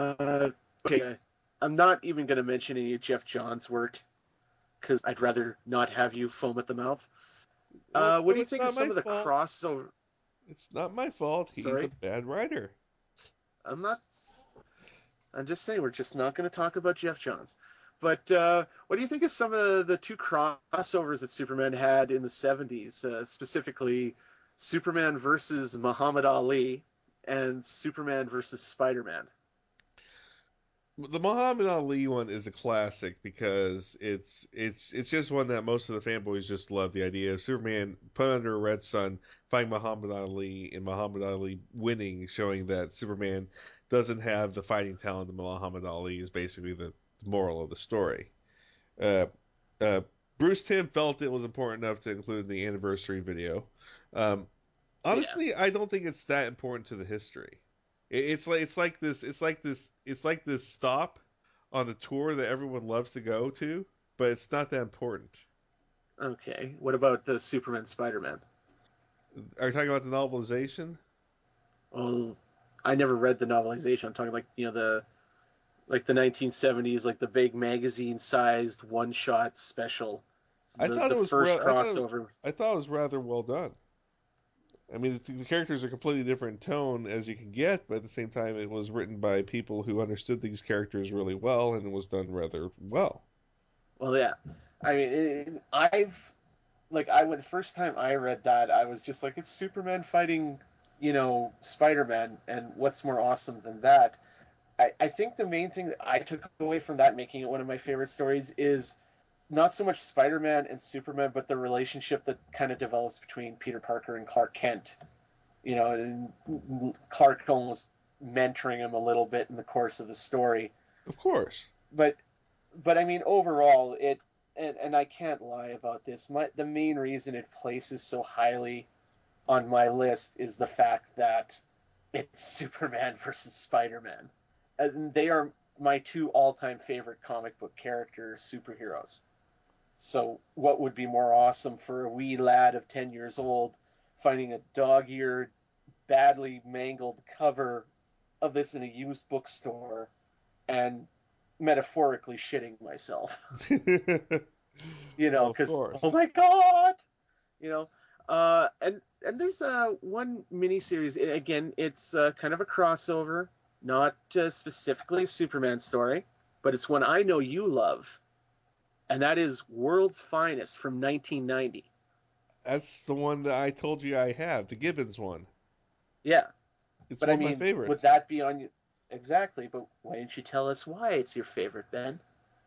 Speaker 2: Okay, I'm not even going to mention any of Jeff Johns' work because I'd rather not have you foam at the mouth.
Speaker 1: Well,
Speaker 2: What
Speaker 1: no,
Speaker 2: do you
Speaker 1: it's
Speaker 2: think of
Speaker 1: not
Speaker 2: some
Speaker 1: my
Speaker 2: of the
Speaker 1: fault.
Speaker 2: crossover?
Speaker 1: It's not my fault. He's a
Speaker 2: Sorry,
Speaker 1: bad writer.
Speaker 2: I'm not. I'm just saying we're just not going to talk about Jeff Johns. But what do you think of some of the two crossovers that Superman had in the '70s, specifically Superman versus Muhammad Ali and Superman versus Spider-Man?
Speaker 1: The Muhammad Ali one is a classic because it's just one that most of the fanboys just love. The idea of Superman put under a red sun, fighting Muhammad Ali, and Muhammad Ali winning, showing that Superman doesn't have the fighting talent of Muhammad Ali, is basically the moral of the story. Uh, uh, Bruce Timm felt it was important enough to include in the anniversary video. Um,
Speaker 2: Yeah.
Speaker 1: Honestly, I don't think it's that important to the history. It's like this stop on the tour that everyone loves to go to, but it's not that important.
Speaker 2: Okay. What about the Superman Spider-Man?
Speaker 1: Are you talking about the novelization?
Speaker 2: Well, I never read the novelization. I'm talking the 1970s, like the big magazine-sized one-shot special. It's
Speaker 1: I thought
Speaker 2: the
Speaker 1: it was
Speaker 2: first
Speaker 1: re- I thought it,
Speaker 2: crossover.
Speaker 1: I thought it was rather well done. I mean, the characters are completely different tone as you can get, but at the same time, it was written by people who understood these characters really well, and it was done rather well.
Speaker 2: Well, yeah. I mean, I've the first time I read that, I was just like, it's Superman fighting, Spider-Man, and what's more awesome than that? I think the main thing that I took away from that, making it one of my favorite stories, is not so much Spider-Man and Superman, but the relationship that kind of develops between Peter Parker and Clark Kent. And Clark almost mentoring him a little bit in the course of the story.
Speaker 1: Of course.
Speaker 2: But I mean, overall, and I can't lie about this. The main reason it places so highly on my list is the fact that it's Superman versus Spider-Man. And they are my two all-time favorite comic book characters, superheroes. So what would be more awesome for a wee lad of 10 years old finding a dog-eared, badly mangled cover of this in a used bookstore and metaphorically shitting myself,
Speaker 1: Well, of
Speaker 2: because,
Speaker 1: course.
Speaker 2: oh my God, you know, and there's one miniseries. Again, it's kind of a crossover, not specifically a Superman story, but it's one I know you love, and that is World's Finest from 1990.
Speaker 1: That's the one that I told you I have, the Gibbons one.
Speaker 2: Yeah,
Speaker 1: It's
Speaker 2: but I
Speaker 1: one of my
Speaker 2: mean, would
Speaker 1: favorites.
Speaker 2: that be on you? Exactly, but why didn't you tell us why it's your favorite, Ben?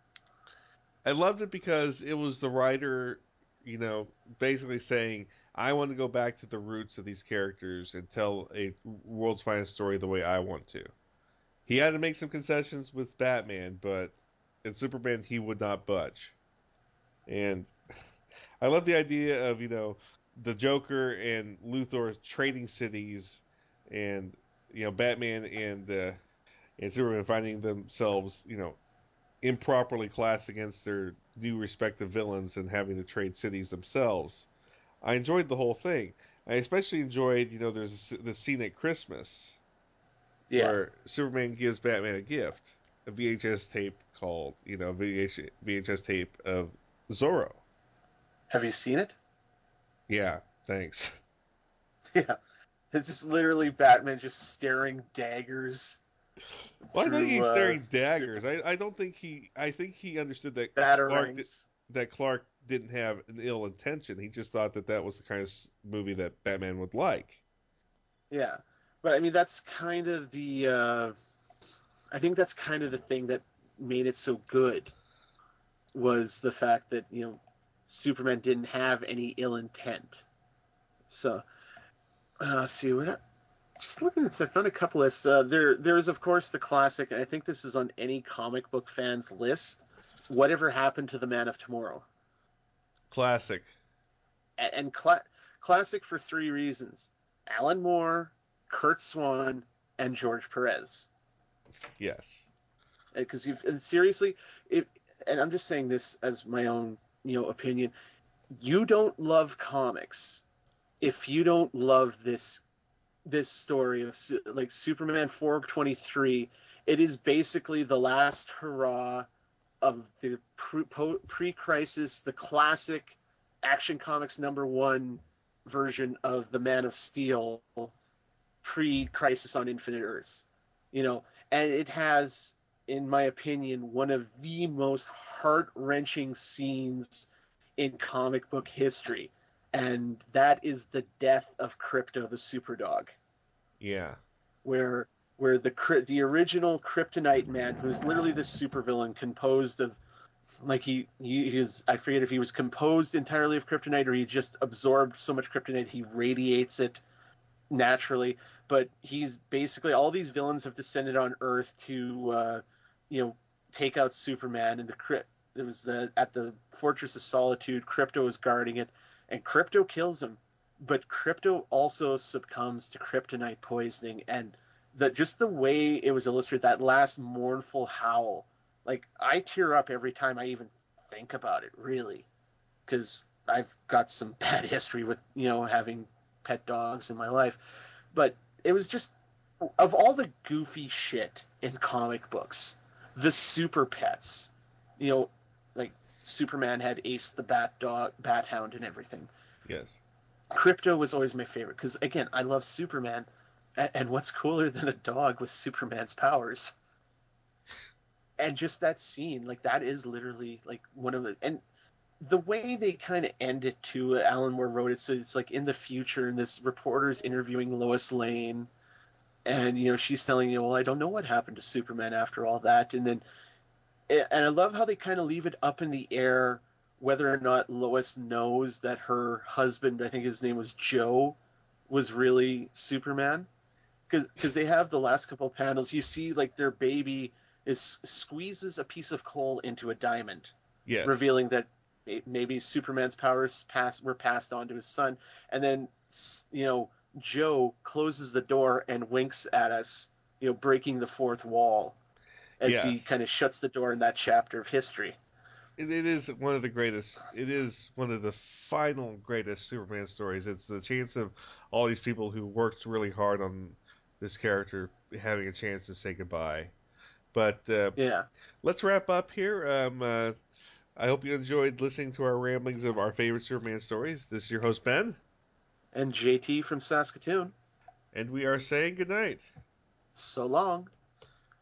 Speaker 1: I loved it because it was the writer, basically saying, I want to go back to the roots of these characters and tell a world's finest story the way I want to. He had to make some concessions with Batman, but in Superman, he would not budge. And I love the idea of, the Joker and Luthor trading cities and, Batman and Superman finding themselves, improperly classed against their new respective villains and having to trade cities themselves. I enjoyed the whole thing. I especially enjoyed, there's the scene at Christmas
Speaker 2: Yeah,
Speaker 1: where Superman gives Batman a gift, a VHS tape called, VHS tape of Zorro.
Speaker 2: have you seen it?
Speaker 1: Yeah, thanks.
Speaker 2: Yeah, it's just literally Batman just staring daggers
Speaker 1: Well, I think
Speaker 2: through
Speaker 1: he's staring daggers.
Speaker 2: super
Speaker 1: I don't think I think he understood that
Speaker 2: batarangs.
Speaker 1: Clark didn't have an ill intention. He just thought that that was the kind of movie that Batman would like.
Speaker 2: Yeah, but I mean that's kind of I think that's kind of the thing that made it so good, was the fact that Superman didn't have any ill intent. So let's see, just looking at this, I found a couple lists. There's of course the classic, and I think this is on any comic book fan's list. Whatever happened to the Man of Tomorrow?
Speaker 1: Classic.
Speaker 2: And classic for three reasons: Alan Moore, Kurt Swan, and George Perez.
Speaker 1: Yes.
Speaker 2: Because and seriously, if and I'm just saying this as my own opinion, you don't love comics if you don't love this story of like Superman 423. It is basically the last hurrah of the pre-crisis, the classic Action Comics #1 version of the Man of Steel, pre-crisis on Infinite Earths. And it has, in my opinion, one of the most heart-wrenching scenes in comic book history, and that is the death of Krypto the Superdog,
Speaker 1: Yeah.
Speaker 2: where the original Kryptonite Man, who's literally the supervillain composed of, like, he is, I forget if he was composed entirely of kryptonite or he just absorbed so much kryptonite he radiates it naturally. But he's basically, all these villains have descended on Earth to take out Superman, and it was at the Fortress of Solitude. Krypto is guarding it, and Krypto kills him. But Krypto also succumbs to kryptonite poisoning, and just the way it was illustrated, that last mournful howl, like I tear up every time I even think about it, really, because I've got some bad history with having pet dogs in my life. But it was just, of all the goofy shit in comic books, the super pets, you know, like Superman had Ace the Bat Hound and everything.
Speaker 1: Yes.
Speaker 2: Krypto was always my favorite because, again, I love Superman, and what's cooler than a dog with Superman's powers? And just that scene, like that is literally like one of the, and the way they kind of end it too. Alan Moore wrote it, so it's like in the future, and this reporter's interviewing Lois Lane, and she's telling well, I don't know what happened to Superman after all that, and I love how they kind of leave it up in the air whether or not Lois knows that her husband, I think his name was Joe, was really Superman, because they have the last couple of panels. You see, like their baby squeezes a piece of coal into a diamond,
Speaker 1: Yes.
Speaker 2: revealing that maybe Superman's powers were passed on to his son, and then Joe closes the door and winks at us, breaking the fourth wall as he
Speaker 1: Yes.
Speaker 2: kind of shuts the door in that chapter of history.
Speaker 1: It is one of the greatest. It is one of the final greatest Superman stories. It's the chance of all these people who worked really hard on this character having a chance to say goodbye. But
Speaker 2: Yeah.
Speaker 1: let's wrap up here. I hope you enjoyed listening to our ramblings of our favorite Superman stories. This is your host, Ben.
Speaker 2: And JT from Saskatoon.
Speaker 1: And we are saying goodnight.
Speaker 2: So long.